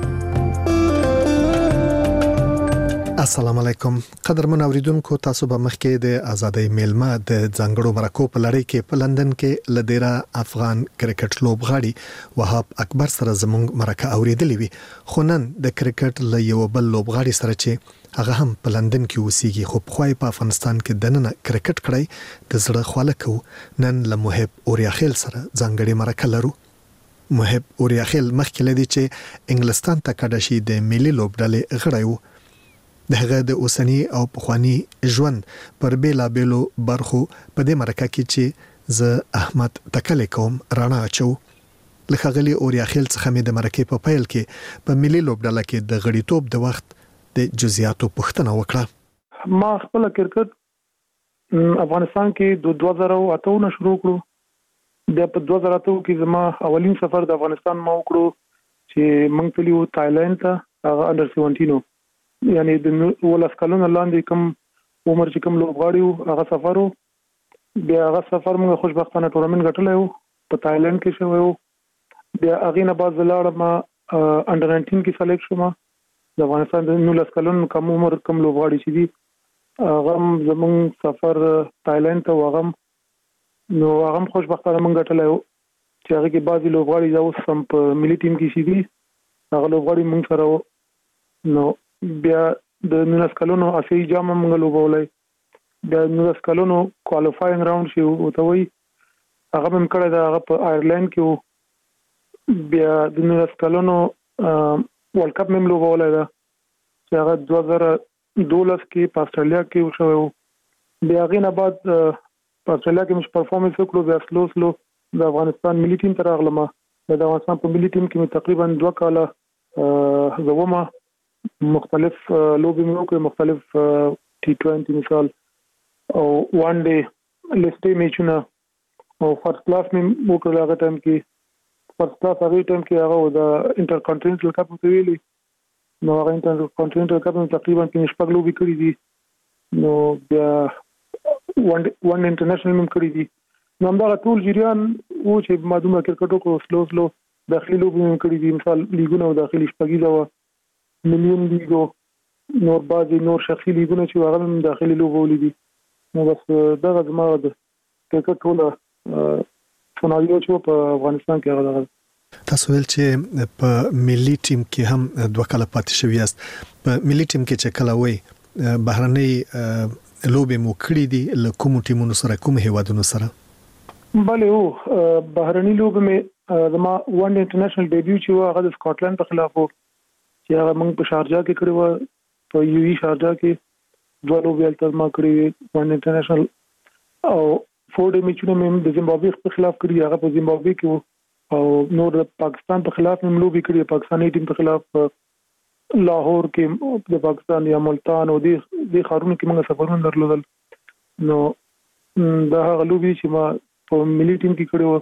السلام علیکم قدرمن اوریدونکو، تاسو به مخکې د ازادۍ میلمه د ځانګړو مرکو په لړۍ کې په لندن کې لدیرا افغان کرکټ لوبغاړي وهاب اکبر سره زموږ مرکه اوریدلې وي. خو نن د کرکټ له یو بل لوبغاړي سره چې هغه هم په لندن کې اوسېږي خو پخوای په افغانستان کې دننه کرکټ کړی د زړه خواله کو، نن له محب اوریاخیل سره ځانګړي مرکه لرو. محب اوریاخیل مخکې لدی چې انګلستان ته کډه شي د ملي لوبډلې غړی و. دغه د اوسنی او پخوانی ژوند پر بیلابېلو برخو په دې مرکه کې چې زه احمد تکل کوم رانا اچو. لخغلی اوریاخیل څخه مې د مرکې په پیل کې په ملي لوبډله کې د غړیتوب د وخت د جزئیاتو پوښتنه وکړه. ما خپل کرکټ افغانستان کې د 2008 شروع کړو. د 2008 کې زما اولین سفر د افغانستان ما وکړو چې موږ تلو تایلند ته، هغه انډر 17 یعنی د ولس کلونه لاندې کوم عمر چې کوم لوبغاړي وو هغه سفر وو. بیا هغه سفر موږ خوشبختانه ټورنمنت ګټلی وو په تایلند کې شوی وو. بیا هغې نه بعد زه لاړم انډر 19 کې سلیکټ شوم. د افغانستان د 19 کلونو کم عمر کوم لوبغاړي چې دي هغه زموږ سفر تایلند ته و، نو هغه هم خوشبختانه موږ ګټلی وو چې هغې کې بعضې لوبغاړي زه اوس هم په ملي ټیم کې چې دي هغه لوبغاړي موږ سره وو. نو بیا د 19 کلونو اسیایي جام موږ لوبولی د 19 کلونو کوالیفاینګ راوند شي او ته وي هغه هم کړی دا هغه په آیرلند کې بیا د 19 کلونو ورلد کپ هم لوبولای دا چې هغه 2012 کې په استرالیا کې وشو بیا غینه بعد په استرالیا کې مش پرفورمنس وکړو بیا سلو د افغانستان ملي ټیم ته راغلم د افغانستان په ملي ټیم کې تقریبا 2 کاله زوما مختلف لوبي مې وکړې مختلف T20 مثال او وان ډے لیسټي میچونه او فرست کلاس مې وکړل هغه ټایم کې فرست کلاس هغه ټایم کې هغه د انټر کانټیننټل کپ ته ویلي نو هغه انټر کانټیننټل کپ تقریبا 5 لوبي کړې دي نو بیا وان انټرنیشنل مې کړې دي نو دا ټول جریان او چې مادومه کرکټو کو سلو داخلي لوبي مې کړې دي مثال لیګونه او داخلي شپږیزه و مليون لیګو نور بعضي نور شخصي لیګونه چې هغه هم داخلي لوبو لیدي نو بس دا زما د کرکټ ټول سناریو چې په افغانستان کې هغه تاسو ول چې په ملي ټیم کې هم 2 کاله پاتې شوی یاست په ملي ټیم کې چې کله وای بهرنۍ لوبې مو کړې دي له کوم ټیمونو سره کوم هیوادونو سره بله او بهرنۍ لوبې مې زما وان انټرنیشنل ډیبیو چې هغه د سکاټلند په خلاف چې هغه موږ په شارجه کې کړو په یو ای شارجه کې 2 لوبې التما کړې وان انټرنیشنل او 4 ډے میچونه مې د زیمبابوې په خلاف کړی هغه په زیمبابوې کې او نور د پاکستان په خلاف مې لوبې کړې پاکستاني ټیم په خلاف لاهور کې د پاکستان یا ملتان او د خارونو کې موږ سفرونه درلودل نو دا هغه لوبې چې ما په ملي ټیم کې کړو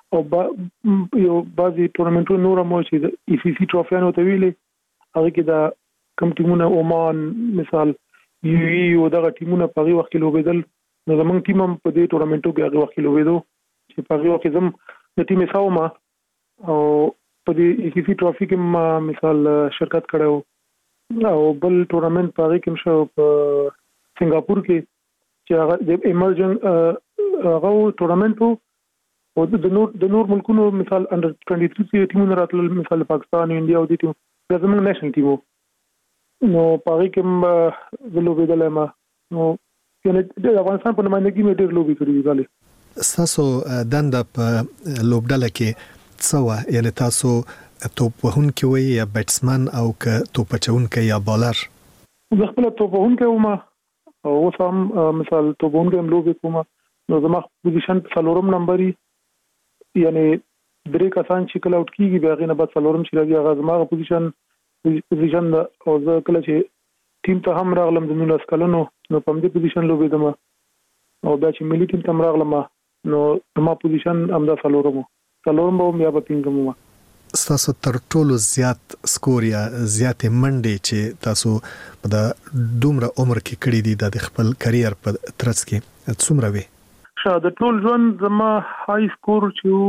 او یو بعضي ټورنمنټونو نور مو چې د ای سی سی ټرافیانو ته ویلې هغه کې دا کوم ټیمونه عمان مثال یو ای او دغه ټیمونه په هغه وخت کې لوبېدل نو زمونږ ټیم هم په دې ټورنمنټو کې هغه وخت کې لوبېدو چې په هغه وخت کې زم د ټیم ساوما او په دې ای سی سی ټرافي کې ما مثال شرکت کړو او بل ټورنمنټ په هغه کې مشو په سنگاپور کې چې هغه د ایمرجن هغه ټورنمنټ او د نور ملکونو مثال انډر 23 ټیمونه راتلل مثال پاکستان انډیا او د ټیم د زموږ نېشنل ټیم نو پاره کې د لوبې د لمه نو د افغانستان په نمائندګي مې ډېر لوبې کړې دي غالي تاسو دنده په لوبډله کې څه یعنی تاسو توپ وهونکی وي یا بیټسمن او که توپ چونکی یا بالر زه خپل توپ وهونکی وم او سم مثال توپ وهونکی هم لوبې کوم نو زما پوزیشن څلورم نمبر یعنی درې کسان چې کله اوټ کیږي بیا غینه بعد څلورم چې راځي هغه زما پوزیشن او زه کله چې ټیم ته هم راغلم د 19 کلونو نو په دې پوزیشن لوبېدم او بیا چې ملي ټیم ته راغلم نو زما پوزیشن هم دا څلورم به بیا په پینګم تاسو تر ټولو زیات سکور یا زیات منډې چې تاسو په د دومره عمر کې کړې دي د خپل کرییر په ترڅ کې څومره وي د ټول ژوند زما های سکور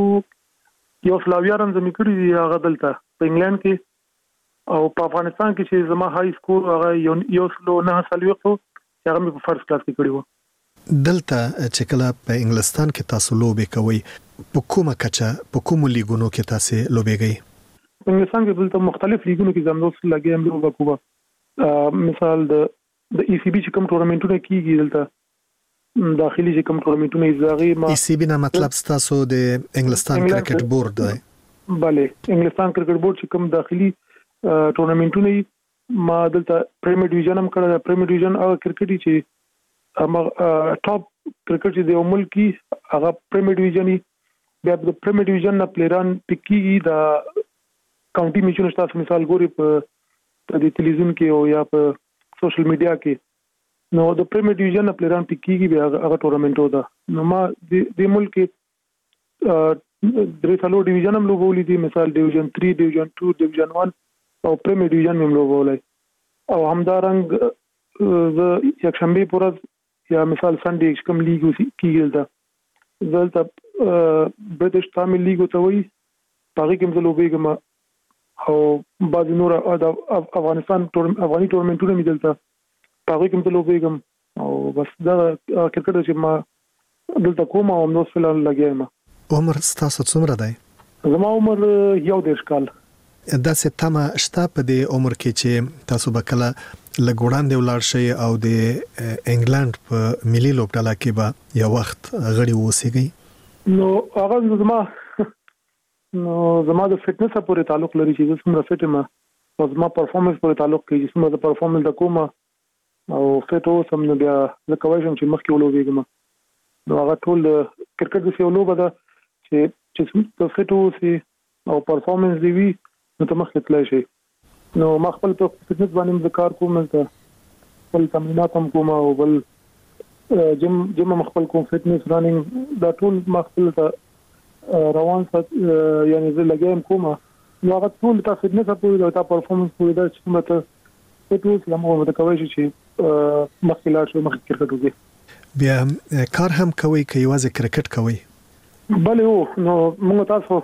چې یو سلاویارم زمي کړی دی هغه دلته په انګلند کې او په افغانستان کې چې زما های سکور هغه یو سلو نه سلويخو هغه مې په فرست کلاس کې کړی و دلته چې کله په انګلستان کې تاسو لوبې کوي په کومه کچه په کوم لیګونو کې تاسو لوبېږئ په انګلستان کې دلته مختلف لیګونو کې زموږ سره لګي هم لوبه مثال د ای سی بي چې کوم ټورنمنټونه کیږي دلته داخلي چې کوم ټورنمنټونه ایزاغي ما ای سی بي نه مطلب تاسو د انګلستان کرکټ بورډ دی bale انګلستان کرکټ بورډ چې کوم داخلي ټورنمنټونه ما دلته پریمیر ډیویژن هم کړل پریمیر ډیویژن او کرکټ چې ټاپ کرکټ چې د ملک هغه پریمیر ډیویژن بیا د پریمیر ډیویژن نه پلیران پکې دا کاونټي میچونه تاسو مثال ګوري په د ټلویزیون کې او یا په سوشل میډیا کې نو د پریمیر ډیویژن پلیران پکېږي بیا هغه ټورنمنټو ده نو ما د ملک درې څلور ډیویژن هم لوبولې دي مثال ډیویژن 3 ډیویژن 2 ډیویژن 1 او پریمیر ډیویژن هم لوبولې او همدارنګ زه یک شنبه پورز یا مثال سنډې کوم لیګ کیږي دلته برټش تامل لیګ ته وایي پاره کې هم لوبېږم او بعض نور افغانستان افغاني ټورنمنټونه مې دلته پاره کې هم لوبېږم او بس دا کرکټ چې ما دلته کوم او نو فلان لګیم عمر تاسو څومره دی زما عمر 11 کال دا څه تمه شته په دې عمر کې چې تاسو به کله لګوړاندې ولاړ شي او د انګلند په ملي لوبډله کې به یو وخت غړي ووسیږي؟ نو هغه زما د فټنس پورې تعلق لري چې څومره فټ یم او زما پرفورمنس پورې تعلق کوي چې څومره د پرفورمنس د کومه او فټ اوسم نو بیا زه کولی شم چې مخکې ولوبېږم. نو هغه ټول د کرکټ داسې یو لوبه ده چې ته فټ اوسې او پرفورمنس دې وي نو ته مخکې تللی شي. نو ما خپل په فټنس باندې د کار کوم، خپل تمرینات هم کوم او بل جم هم خپل کوم، فټنس رننګ دا ټول ما خپل ته روان یعنې زه لګیا یم کوم. نو هغه ټول تا فټنس پورې دا تا پرفورمنس پورې دا چې څومره ته فټ اوسې همغه به ته کولی شي چې مخکې لاړ شو، مخکې کرکټ وکړي. بیا کار هم کوئ که یوازې کرکټ کوئ؟ بلې هو. نو موږ تاسو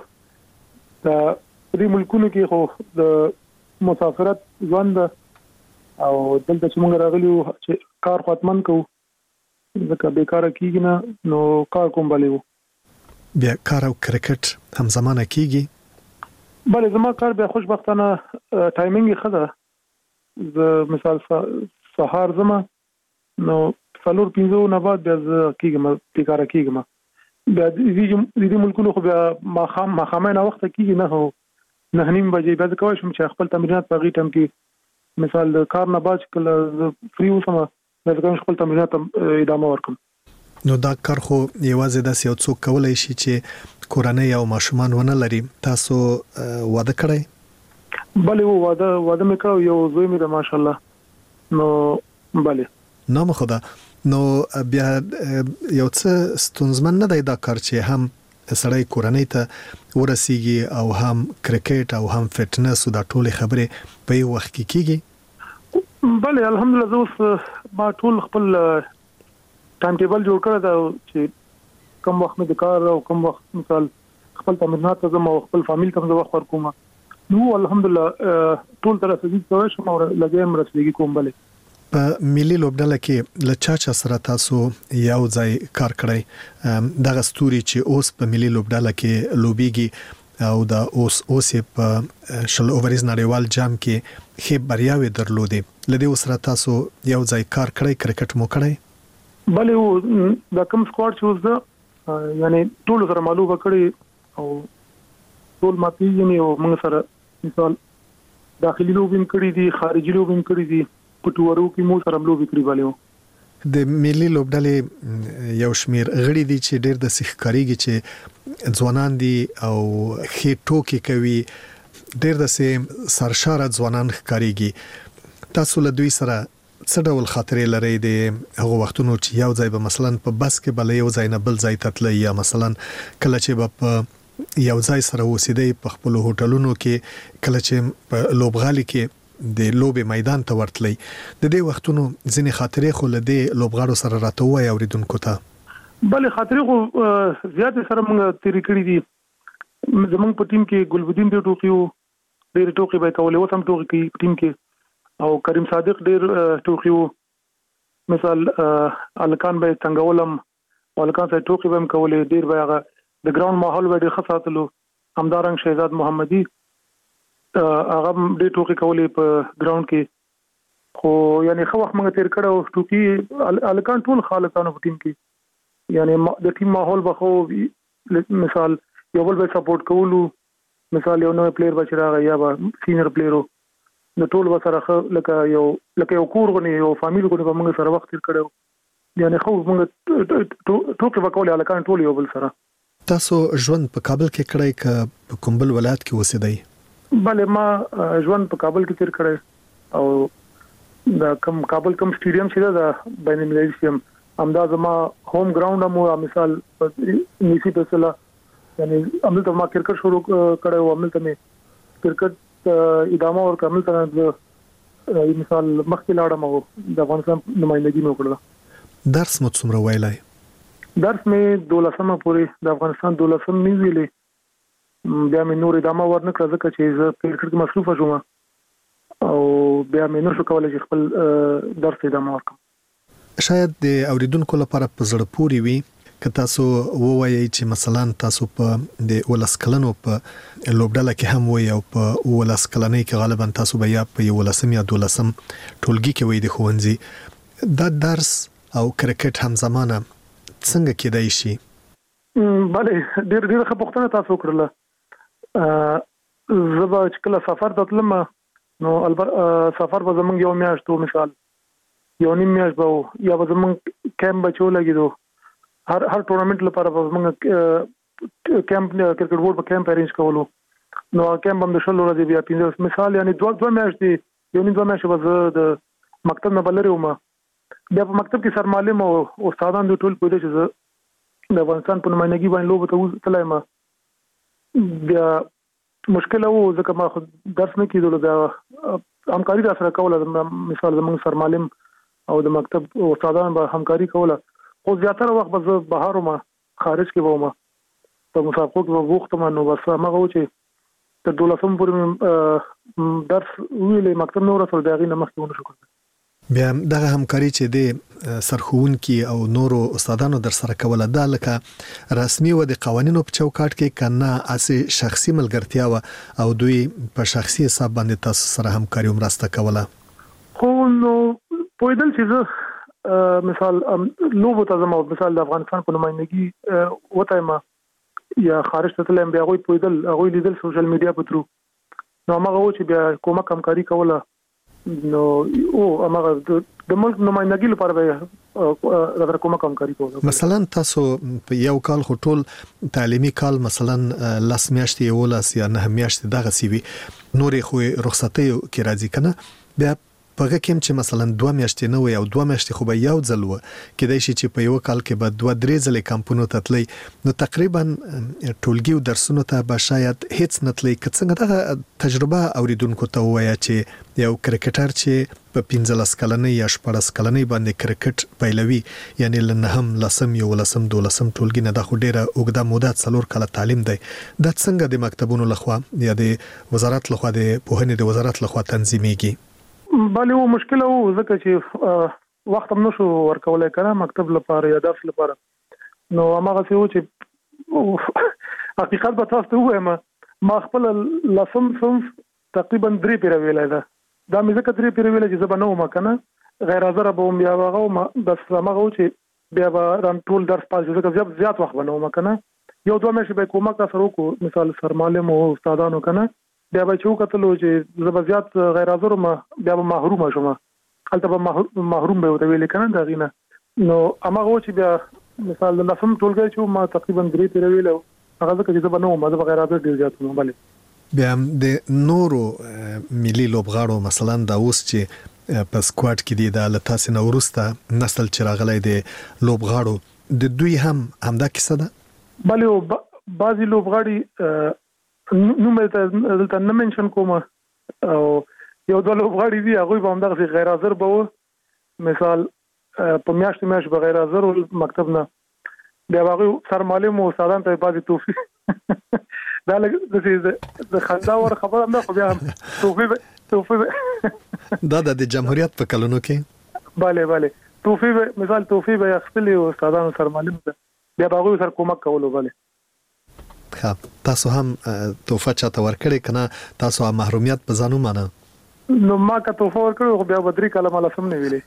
د دې ملکونو کې خو د مسافرت ژوند ده او دلته چې موږ راغلي یو چې کار خو حتماً کوو ځکه بېکاره کېږي نه، نو کار کوم. بلې هو. بیا کار او کرکټ همزمانه کېږي؟ بلې زما کار بیا خوشبختانه ټایمینګ یې ښه ده. زه مثال سهار ځم نو 4-5 نه بعد بیا زه کېږم بېکاره کېږم. بیا دې ملکونو خو بیا ماښامۍ ناوخته کېږي، 9:30 بجې بیا زه کولی شم چې خپل تمرینات په هغې ټایم کې مثال د کار نه بعد چې کله زه فری اوسم بیا زه کولی شم خپل تمرینات ادامه ورکړم. نو دا کار خو یوازې داسې یو څوک کولی شي چې کورنۍ او ماشومان ونه لري. تاسو واده کړی؟ بلې و واده مې کړی، یو زوی مې ده ماشاءالله. نو بلې نام خدا. نو بیا یو څه ستونزمن نه دی دا کار چې هم سړی کورنۍ ته ورسیږي او هم کرکټ او هم فټنس او دا ټولې خبرې په یو وخت کې کېږي؟ بلې الحمدلله. زه اوس ما ټول خپل ټایم ټیبل جوړ کړی دا چې کوم وخت مې د کار او کوم وخت مثال خپل تمرینات ته ځم او خپل فامیل ته زه وخت ورکوم. نو الحمدلله ټول طرف څه کولی شم او لګیا یم رسېږي کوم. بلې په ملي لوبډله کې له چا سره تاسو یو ځای کار کړی؟ دغه ستوري چې اوس په ملي لوبډله کې لوبېږي او د اوس په شل اووریز نړیوال جام کې ښې بریاوې درلودې، له دې سره تاسو یو ځای کار کړی، کرکټ مو کړی؟ بلې و. دا کوم سکواډ چې اوس ده یعنې ټول سره معلومه کړي او ټول ما پیژني او موږ سره مثال داخلي لوبې هم کړي دي، خارجي لوبې هم کړي دي، په ټورو کې مو سره لوبې کړي. بلې و. د ملي لوبډلې یو شمیر غړي دي چې ډېر د ښکارېږي چې ځوانان دي او ښې ټوکې کوي، ډېر داسې سرشاره ځوانان ښکارېږي. تاسو له دوی سره څه ډول خاطرې لرئ د هغو وختونو چې یو ځای به مثلا په بس کې به له یو ځای نه بل ځای ته تلئ، یا مثلا کله چې به په یو ځای سره اوسېدئ په خپلو هوټلونو کې، کله چې په لوبغالي کې د لوبې میدان ته ورتلئ؟ د دې وختونو ځینې خاطرې خو له دې لوبغاړو سره راته ووایئ اورېدونکو ته. بلې خاطرې خو زیاتې سره موږ تېرې کړي دي. زموږ په ټیم کې ګلبدین ډېر ټوکې وو، ډېرې ټوکې به یې کولې، اوس هم ټوکې کوي په ټیم کې. او کریم صادق ډېر ټوکې وو، مثال هلکان به یې څنګهولم او هلکان سره ټوکې به هم کولې، ډېر به هغه د ګراوند ماحول به ډېر ښه ساتلو. همدارنګ شهزاد محمدي هغه ډېر ټوکې کولې په ګراوند کې. خو یعنې ښه وخت موږ تېر کړی او ټوکې هلکان ټول ښه هلکان په ټیم کې، یعنې د ټیم ماحول به ښه، مثال یو بل به سپورټ کولو، مثال یو نوی پلیر به چې راغی یا به سینیر پلیر و، نو ټول به سره ښه لکه یو کور غوندې یو فامیل غوندې به موږ سره وخت تېر کړی و. یعنې ښه موږ ټوکې به کولې هلکان ټول یو بل سره. تاسو ژوند په کابل کې کړی که په کوم بل ولایت کې اوسېدئ؟ بلې ما ژوند په کابل کې تېر کړی او دا کابل کوم سټیډیم چې ده د بین المللي سټیډیم همدا زما هوم ګراوند هم و. مثال نیسي فیصله یعنې همدلته ما کرکټ شروع کړی و، همدلته مې کرکټ ادامه ورکړه، همدلته مثال مخکې لاړم او د افغانستان نمایندګي مې وکړله. درس مو څومره ویلی؟ درس مې 12مه پورې د افغانستان 12م مې ویلې، بیا مې نور ادامه ورنه کړه ځکه چې زه په کرکټ کې مصروفه شوم او بیا مې نشو کولی چې خپل درس ادامه ورکړم. شاید د اوریدونکو لپاره په زړه پورې وي که تاسو ووایي چې مثلا تاسو په د ولس کلنو په لوبډاله کې هم وي او په ولس کلنۍ کې غالبا تاسو به یا په 11 یا 12 ټولګي کې وي د ښوونځي دا درس او کرکټ هم زمانه څنګه کېدای شي؟ بله ډېر ښه پوښتنه تاسو وکړله. زه به چې کله سفر ته تلم نو سفر به زمونږ یو میاشت و، مثال یو نیم میاشت به یا به زمونږ کیمپ به چې ولګېدو. هر ټورنمنټ لپاره به زمونږ کیمپ کرکټ بورډ به کیمپ ارینج کولو. نو کیمپ هم د 16 ورځې بیا 15 مثال یعنی دوه میاشتې یو نیم 2 میاشتې به زه د مکتب نه بلري وم. بیا په مکتب کې سرمعلم او استادان د ټول پوهېده چې زه د افغانستان په نمائندګي باندې لوبو ته تللی یم. بیا مشکل وو ځکه ما درس نه کېدلو، بیا همکاري را سره کوله. مثال زموږ سرمعلم او د مکتب استادان به همکاري کوله، خو زیاتره وخت به زه بهر وم، خارج کې به وم، په مسابقو کې به بوخت وم. نو بس هماغه و چې تر 12 پورې درس ویلې مکتب نه ورسول، د هغې نه مخکې ونه شو کړی. بیا دغه همکاري چې د سرښوونکي او نورو استادانو در سره کوله دا لکه رسمي و د قوانینو په چوکاټ کې کنه اسې شخصي ملګرتیا و او دوی په شخصي حساب باندې تاسو سره همکاري مرسته کوله؟ خو نو پوهېدل چې زه مثال لوبو ته ځم او مثال د افغانستان په نمائندګي وته یم یا خارج ته تللی یم، بیا هغوی پوهېدل، هغوی لیدل سوشل میډیا په ترو. نو هماغه و چې بیا کومک همکاري کوله. نو هغه د ملک نمائندګي لپاره به راته کومه همکاري کوله. مثلا تاسو په یو کال خو ټول تعلیمي کال مثلا 10 میاشتې 11 یا 9 میاشتې دغه سی وي، نورې خو رخصتۍ کې راځي کنه. بیا پغه کوم چې مثلا 2 میاشتې نه وي او 2 میاشتې خو به یو ځل و کېدای شي چې په یو کال کې به 2-3 ځلې کمپونو ته تللی، نو تقریبا ټولګي او درسونو ته به شاید هیڅ نه تللی. که څنګه دغه تجربه اوریدونکو ته ووایه چې یو کرکټر چې په 15 کلنۍ یا 14 کلنۍ باندې کرکټ پیلوي، یعنی له 9 10 11 12 ټولګي نه دا خو ډیره اوږده موده 4 کاله تعلیم دی، دا څنګه د مکتبونو لخوا یا د وزارت لخوا د پوهنې د وزارت لخوا تنظیمېږي؟ بله و مشکل وو ځکه چې وخت هم نشو ورکولی کنه مکتب لپاره یا درس لپاره. نو هماغسې و چې حقیقت به تاسو ته ووایم، ما خپل 10 صنف تقریبا 3 پیره ویلی ده. دا مې ځکه 3 پیره ویلی چې زه به نه وم کنه، غیر حاضره به وم، بیا به هغه وم. بس هماغه و چې بیا به ټول درس پاس شو ځکه زیات وخت به نه وم کنه. 1-2 میاشتې به کومک را سره وکړو، مثال سرمعلم او استادانو کنه. بیا به چې وکتلو چې زه به زیات غیر حاضر وم، بیا به محرومه شوم، هلته به محروم به ورته ویلې که نه د هغې نه. نو هماغه و چې بیا مثال د 10 ټولګی چې ما تقریبا 3 پیره ویلی، هغه ځکه چې زه به نه وم، زه به غیر حاضر ډېر زیات وم. بلې بیا د نورو ملي لوبغاړو مثلا دا اوس چې په سکواډ کې دي، دا له تاسې نه وروسته نسل چې راغلی د لوبغاړو د دوی هم همدا کیسه ده؟ بلې بعضې لوبغاړي نوم دلته نه منشن کوم، او 1-2 لوبغاړي دي هغوی به همدغسې غیر حاضر به و، مثال په میاشت به غیر حاضر ول مکتب نه. بیا به هغوی سرمعلم او استادان ته بعضې توفیق دا لږ د خندا وړ خبره نه، خو بیا هم توفیق دا د جمهوریت په کلونو کې بله توفیق مثال توفیق به اخیستلي او استادانو سرمعلم ته بیا به هغوی سره کومک کولو. بله تاسو هم توفه چاته ورکړې کنه، تاسو هم محرومیت په ځان ومنه؟ نو ما که توفه ورکړې خو بیا به 3 کاله ما لسم نه ویلې.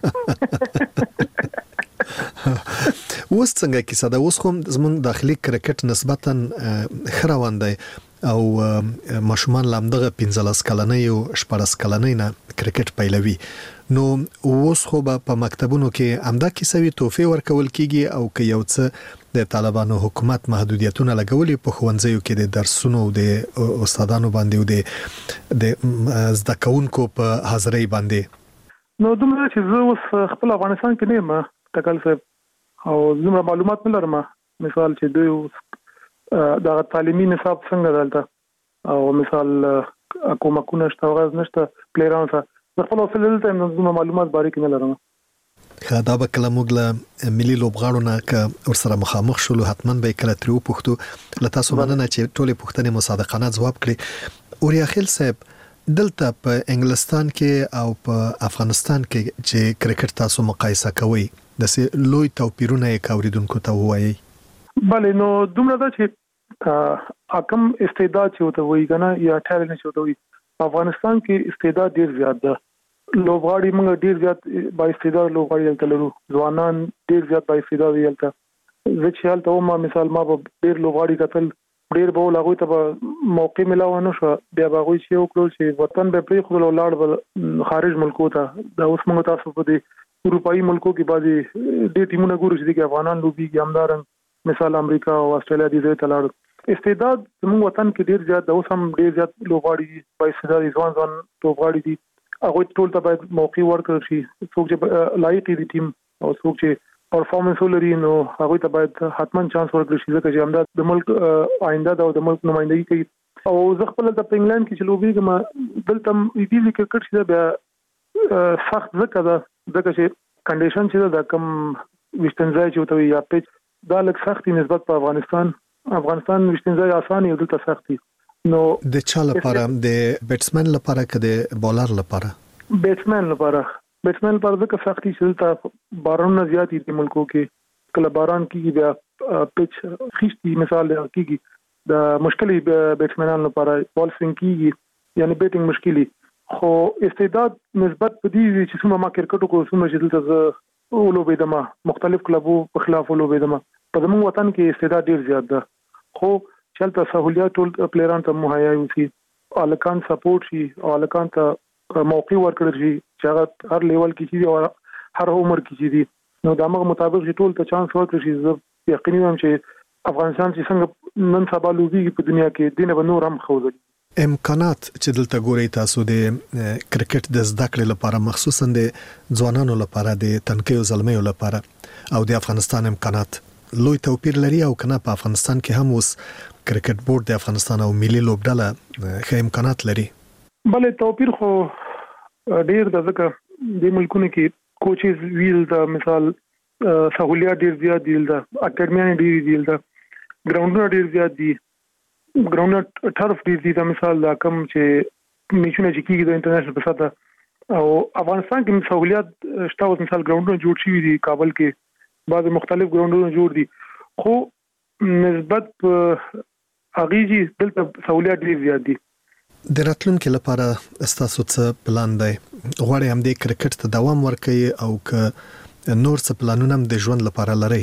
اوس څنګه کیسه ده؟ اوس خو زموږ داخلي کرکټ نسبتا ښه روان دی او ماشومان له همدغه 15 کلنۍ او 14 کلنۍ نه کرکټ پیلوي. نو اوس خو به په مکتبونو کې همدا کیسه وي، توفې ورکول کیږي او که یو څه د طالبانو حکومت محدودیتونه لګولي په ښوونځیو کې د درسونو او د استادانو باندې او د زده کوونکو په حاضرۍ باندې. نو دومره چې زه اوس خپل افغانستان کې نه یم ټکل صاحب، او دومره معلومات نه لرم، مثال چې دوی دا تعلیمي نصاب څنګه دلته او مثال کومکونه شته او نشته پلیران سره خپل اصل دلته نو معلومات باره کې نه لرم. دا به کله موږ له ملي لوبغاړو نه که ورسره مخامخ شولو حتما به کله ترې وپوښتو. له تاسو مننه چې ټولې پوښتنې مصادقانه ځواب کړې. اوریا خیل صاحب، دلته په انګلستان کې او په افغانستان کې چې کرکټ تاسو مقایسه کوئ، داسې لوی توپیرونه یې که اوریدونکو ته ووایئ؟ بلې نو دومره دا چې حکم استعداد چې وته وي کنه یا ټالنت چې وته وي افغانستان کې استعداد ډیر زیات ده لوبغاړي موږ ډیر زیات با استعداد لوبغاړي دلته لرو ځوانان ډیر زیات با استعداد دلته زه چې حالته ما مثال ما به ډیر لوبغاړي قتل ډیر به لاغوي ته موقع ملاونه شو بیا به غوي چې وکړو چې وطن به پری خو لاړ خارج ملکو ته دا اوس موږ تاسو په دې اروپאי ملکو کې بعضي ډیر ټیمونه ګورو چې افغانان لوبي کې همدارن مثال امریکا او استرالیا دي ځای ته لاړ استعداد زموږ وطن کې ډیر زیات د اوس هم ډیر زیات لوبغاړي په استعداد ځوان لوبغاړي دي هغه ټول ته باید موقع ورکړل شي څوک چې لایق دي ټیم او څوک چې پرفارمنس ولري نو هغه ته باید حتما چانس ورکړل شي ځکه چې همدا د ملک آینده د ملک نمائندګي کوي او زه خپل د انګلند کې چې لوبېږم دلته دې کرکټ چې بیا سخت ځکه چې کنډیشن چې د کم وشتنځای چې وته یا پیچ دا لږ سختي نسبت په افغانستان وشتنځای اسانه یو دلته سختي نو د چا لپاره د بیټسمن لپاره کده بولر لپاره بیټسمن لپاره ځکه سختي چې دلته باران زیات دي ملکو کې کله باران کیږي بیا پیچ خشتي مثال کیږي د مشکلي بیټسمنانو لپاره بال سوینګ کیږي یعنی بیټینګ مشکلي خو استعداد نسبت په دې چې څومره ما کرکټ کو څومره چې دلته ولوبېدم مختلف کلبو په خلاف ولوبېدم په زموږ وطن کې استعداد ډیر زیات ده خو چلته سہولیات ټول پلیران ته مهیا وي الکان سپورټ شي او الکان ته موقع ورکړل شي چې هغه هر لیول کې شي او هر عمر کې شي نو د هغه مطابق ټول ته چانس ورکړل شي زه یقیني یم چې افغانستان چې څنګه نن سبا لوبي په دنیا کې دینه به نور هم خوځي امکانات چې دلته ګوري تاسو د کرکټ د زده کړې لپاره مخصوصا د ځوانانو لپاره د تنکیو زلمیو لپاره او د افغانستان امکانات لوی توپیر لري او کنه په افغانستان کې هم اوس کرکټ بورډ د افغانستان او ملي لوبډله ښه امکانات لري بلې توپیر خو ډیر د ځکه د ملکونو کې کوچز ویل د مثال سہولیات ډیر زیات دي د اکیډمي ډیر دي د ګراوندونه ډیر زیات دي ګراوند ټرف دي د مثال دا کم چې میچونه چې کیږي د انټرنیشنل په سطح او افغانستان کې سہولیات شته او مثال ګراوندونه جوړ شوي دي کابل کې بعض مختلف ګراوندونه جوړ دي خو نسبت اغیجی دلته سہولیات ډیر زیات دي د راتلونکو لپاره استاسو څه پلان دی غواړئ هم د کرکټ ته دوام ورکړئ او ک نور څه پلانونه هم د ژوند لپاره لرئ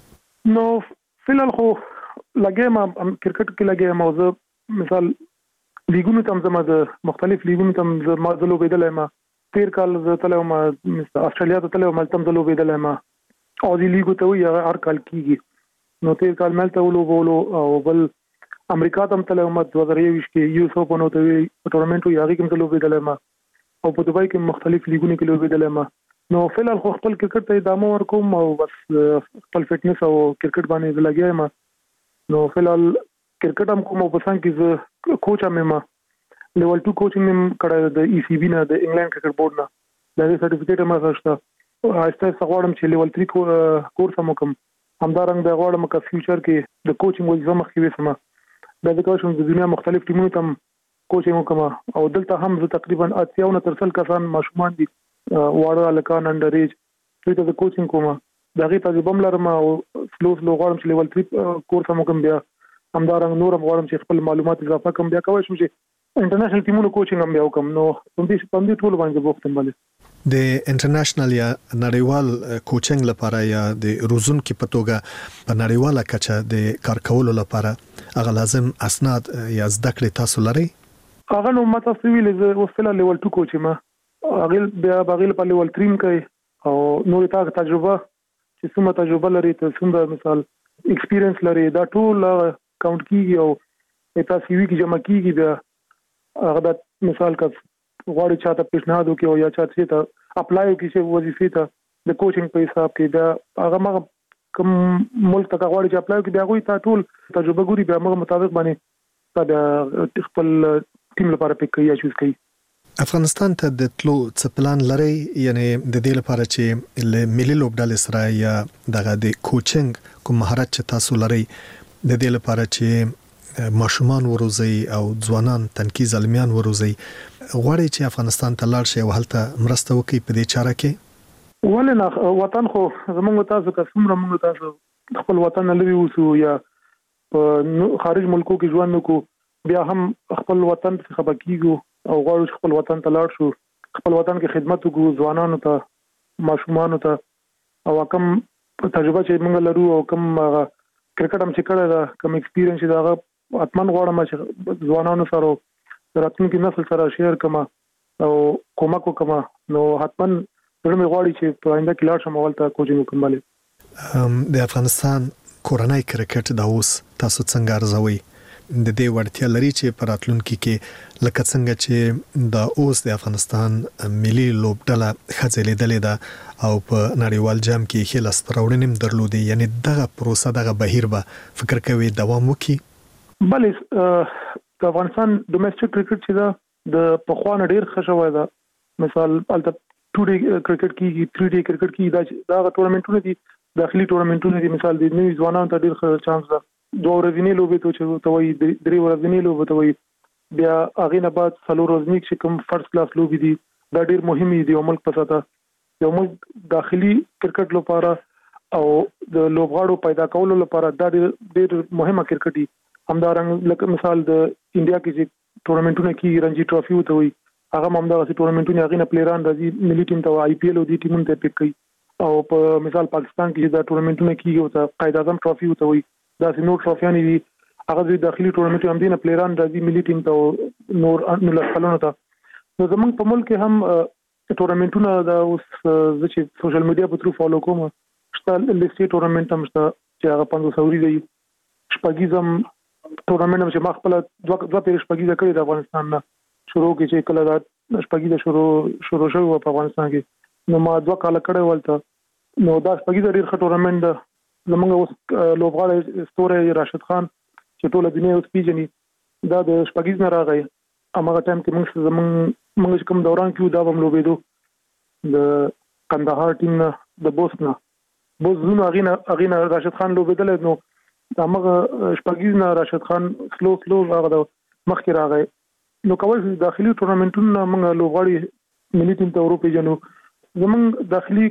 نو فلال خو لګیم کرکټ کې لګیم او زه مثال لیګونو تم زما د مختلف لیګونو تم زما د لوبېدل ما تیر کال زه تلم استرالیا ته تلم تم د لوبېدل ما او دی لیګو ته وی هر کال کیږي نو تیر کال ملته ولوبولو او بل امریکا ته تلم 2023 کې یو سو په نو ته ټورنمنت یو هغه کې لوبېدل ما او په دوبای کې مختلف لیګونو کې لوبېدل ما نو فلال خو خپل کرکټ ته ادامه ورکوم او بس خپل فټنس او کرکټ باندې لګیایم نو فلال کرکټ هم کوم په څنګه کې کوچ هم ما لیول 2 کوچینګ هم کړه د ای سی بی نه د انګلند کرکټ بورډ نه دا سرټیفیکیټ ما غوښته آسته غواړم چې لیول 3 کورس هم کوم همدارنګ د غواړم چې فیوچر کې د کوچینګ وظیفه مخکې وسم د کوچینګ د دنیا مختلف ټیمونو ته کوچینګ کوم او دلته هم زه تقریبا 80 کسان ماشومان دي واړه الکان انډر ایج چې د کوچینګ کوم دغه تجربه لرم او سلو غواړم چې لیول 3 کورس هم کوم بیا همدارنګ نور غواړم چې خپل معلومات اضافه کوم بیا کوم چې انټرنیشنل ټیمونو کوچینګ هم بیا کوم نو په دې ټول باندې بوختم باندې د انټرنیشنل یا نړیوال کوچینګ لپاره یا د روزون کې پتوګه په نړیواله کچه د کار کولو لپاره هغه لازم اسناد یا زده کړې تاسو لري هغه نو ماته سویل زه وسله لیول 2 کوچ ما هغه بیا بغیل په لیول 3 کې او نور تاسو تجربه چې څومره تجربه لري ته څومره مثال ایکسپیرینس لري دا ټول کاونټ کیږي او تاسو وی کې جمع کیږي بیا هغه د مثال کا غواړي چاته پیشنهاد وکړي او یا چاته ته اپلای وکړي چې وظیفې ته د کوچینګ په حساب کې دا هغه ما کوم ملک ته غواړي چې اپلای وکړي بیا غوي ته ټول تجربه ګوري بیا موږ مطابق باندې دا خپل ټیم لپاره پک کوي یا چوز کوي افغانستان ته د تلو څه پلان لري یعنی د دې لپاره چې ملي لوبډلې سره یا دغه د کوچینګ کوم مهارت چې تاسو لري د دې لپاره چې ماشومان وروزي او ځوانان تنکي زلمیان وروزي غواړي چې افغانستان ته لاړ شي او هلته مرسته وکړي په دې چاره کې ولنه وطن خو زموږ تاسو که څومره موږ تاسو خپل وطن لري اوسو یا په خارج ملکو کې ژوند وکړو بیا هم خپل وطن څخه خبرېږو او غواړو خپل وطن ته لاړ شو خپل وطن کې خدمت وکړو ځوانانو ته ماشومانو ته او کوم تجربه چې موږ لرو او کوم کرکټ هم چې کړی دا کوم ایکسپیرینس دا اتمن غواړم چې ځوانانو سره راتلونکي نسل سره شیر کما او کومک وکما نو حتمن زموږ غواړي چې په آینده کې لاړ شم اولته کوچینګ وکړم. د افغانستان کورنۍ کرکټ د اوس تاسو څنګه ارزوي د دې وړتیا لري چې په راتلونکي کې لکه څنګه چې د اوس د افغانستان ملي لوبډله خځلې دلې ده او په نړیوال جام کې خل استراوړنیم درلودي یعنی دغه پروسه دغه بهیر به فکر کوي دوام وکړي. بلې د افغانستان ډومېسټک کرکټ چې دا د پخوان ډیر خښوي دا مثال البته 2 ډے کرکټ کې 3 ډے کرکټ کې دا ټورنمنټونه دي داخلي ټورنمنټونه دي مثال د نوي ځوانانو ته ډیر ښه چانس ده 2 ورځې لوبې ته چې ته وایي 3 ورځې لوبې ته وایي بیا هغه نه بعد 4 ورځې چې کوم فرست کلاس لوبې دي دا ډیر مهمه دي او ملک په ساته یو ملک داخلي کرکټ لپاره او د لوبغاړو پیدا کولو لپاره دا ډیر مهمه کرکټ دي همدارنګ لکه مثال د انډیا کې چې ټورنمنټونه کې رنجي ټرافي وته وي هغه همدغه ټورنمنټونه هغه نه پلیران راځي ملي ټیم ته آی پی ایل او دي ټیمونو ته پک کوي او په مثال پاکستان کې دا ټورنمنټونه کیږي او ته قائد اعظم ټرافي وته وي دا نور ټرافیان دي هغه د داخلي ټورنمنټ هم دي نه پلیران راځي ملي ټیم ته نور لسلونه ته نو زمونږ په ملک هم ټورنمنټونه دا اوس چې سوشل میډیا په ترو فالو کوم شته لیسټي ټورنمنټ هم شته چې هغه 500 دی شپږیزم ټورنمنټ چې ما خپل دوه پیر شپږیزه کړی د افغانستان نه شروع کې چې کله دا شپږیزه شروع شوه په افغانستان کې نو ما 2 کال کړی ولته نو دا شپږیزه ډیر ښه ټورنمنټ ده زمونږ اوس لوبغاړی ستوره راشد خان چې ټول دنیا اوس پیژني دا د شپږیز نه راغی هغه ټایم کې موږ کوم دوران کې دا هم لوبېدو د کندهار ټیم نه د بوسنه اغینا راشد خان لوبېدل نو هغه شپږیز نه راشد خان سلو هغه مخکې راغی نو کول داخلي ټورنمنټونه موږ لوبغاړي ملي ټیم ته اروپا جنو زمونږ داخلي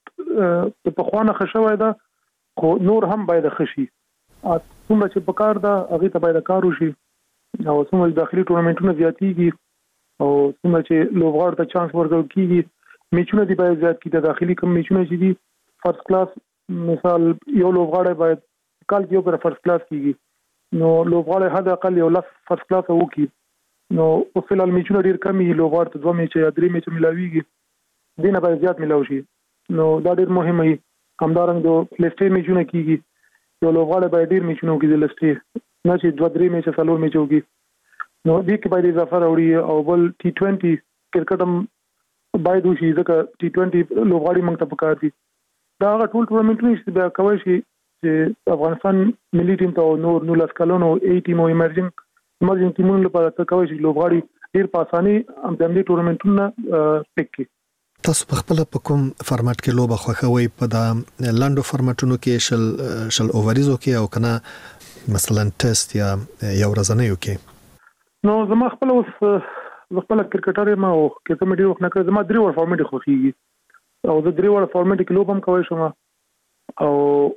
کرکټ په خوانه خښوي دا خو نور هم باید خشي څومره چې په کار دا هغه ته باید کار وشي او څومره داخلي ټورنمنټونه زیاتېږي او څومره چې لوبغاړو ته چانس ورکړل کیږي میچونه دی باید زیات کیږي داخلي کوم میچونه چې دي فرست کلاس مثال یو لوبغاړی باید کال کې یو پر فرست کلاس کیږي نو لوبغاړی حد اقل یو لاس فرست کلاس وکړي نو په فلال میچونه ډیر کمی لوبغاړو ته 2 میچ یا 3 میچ ملاويږي دینه باید زیات ملاوي شي نو دا ډیر مهمه وي همدارنګ د لیسټي میچونه کیږي یو لوبغاړی باید ډیر میچونه وکړي د لیسټي نه چې 2-3 میچ 4 میچ وکړي نو دې کې باید اضافه راوړي او بل T20 کرکټ هم باید وشي ځکه T20 لوبغاړي موږ ته پکار دي دا هغه ټول ټورنمنټونه چې بیا کوي شي چې افغانستان ملي ټیم ته نور 19 کلونو 8 ټیم او ایمرجنګ ټیمونو لپاره ته کوي چې لوبغاړي ډیر په اساني هم د دې ټورنمنټونو پک کی تاسو په خپل په کوم فارمټ کې لوبه خوښوي په دا لاندو فارمټونو کې شل اووریزو کې او کنه مثلا ټیسټ یا یو ورځنیو کې نو زما خپل اوس خپل کرکټر ما او کرکټ مې وخت نه کړ زما 3 ور فارمټ خوښيږي او د 3 ور فارمټ کې لوبم کوي شم او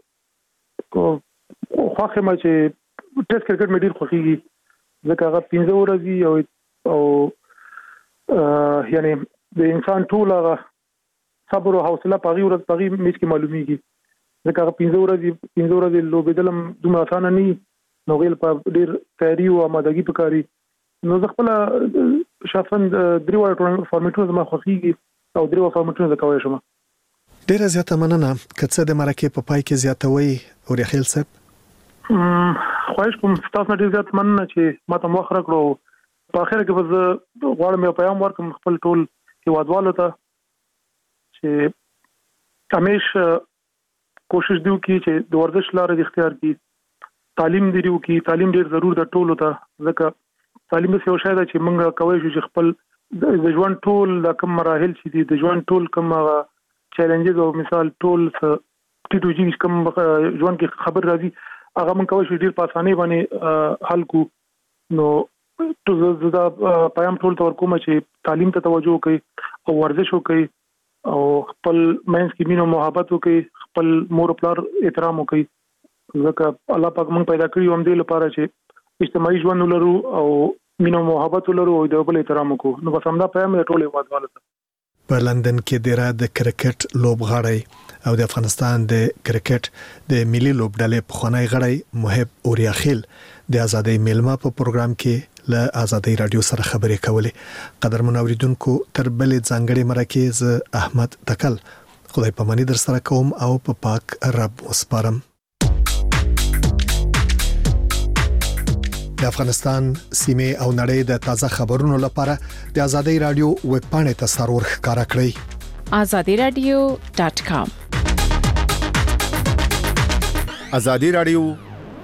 خوښه ما چې ټیسټ کرکټ مې ډیر خوښيږي ځکه هغه 15 ورځې او یعنی د انسان ټول هغه صبر او حوصله پغي ورځ پغي میچ کې معلومیږي ځکه هغه 15 ورځې لوبېدل دومره اسانه نه نو غیل په ډیر تیاری او آمادګي پکاري نو خپل شافن 3 ور فارمټونه ما خوښيږي او 3 ور فارمټونه زکوي شم ډیر زیاته مننه کڅه د مرکه په پای کې زیاتوي او رخیل صاحب خواهش کوم تاسو ډیر زیات مننه چې ما ته مخ راکړو په اخر کې به غواړم یو پیغام ورکړم خپل ټول هیوادوالو ته چې همیشه کوشش دیو کی چې د ورزش لارې اختیار کی تعلیم دیو کی تعلیم ډیر ضرور د ټولو ته ځکه تعلیم څه یو شی ده چې موږ کوي چې خپل د ژوند ټول د کوم مراحل چې دي د ژوند ټول کوم چیلنجز او مثال ټول ټیټو جی کوم ژوند کې خبر راځي هغه موږ کوي چې ډیر په اسانۍ باندې حل کو نو ټول دا پیغام ټول تور کوم چې تعلیم ته توجه وکړي او ورزش وکړي او خپل مینس کې مینو محبت وکړي خپل مور پلار احترام وکړي ځکه الله پاک موږ پیدا کړی هم دې لپاره چې اجتماعي ژوند ولرو او مینه محبت ولرو او د بل احترام وکړو. نو بس همدا پیغام ټول هیوادوالو ته. په لندن کې د کرکټ لوبغاړی او د افغانستان د کرکټ د ملي لوبډلې پخوانی غړی محب اوریاخیل د ازادۍ میلمه په پروګرام کې له ازادۍ رادیو سره خبرې کولې. قدرمن اوریدونکو تر بلې ځانګړي مرکه احمد تکل خدای پاماني در سره کوم او په پاک رب وسپارم. د افغانستان سیمه او نړۍ د تازه خبرونو لپاره د ازادۍ رادیو ویب پاڼې ته سرور ښکارا کړئ azadiradio.com. ازادي رادیو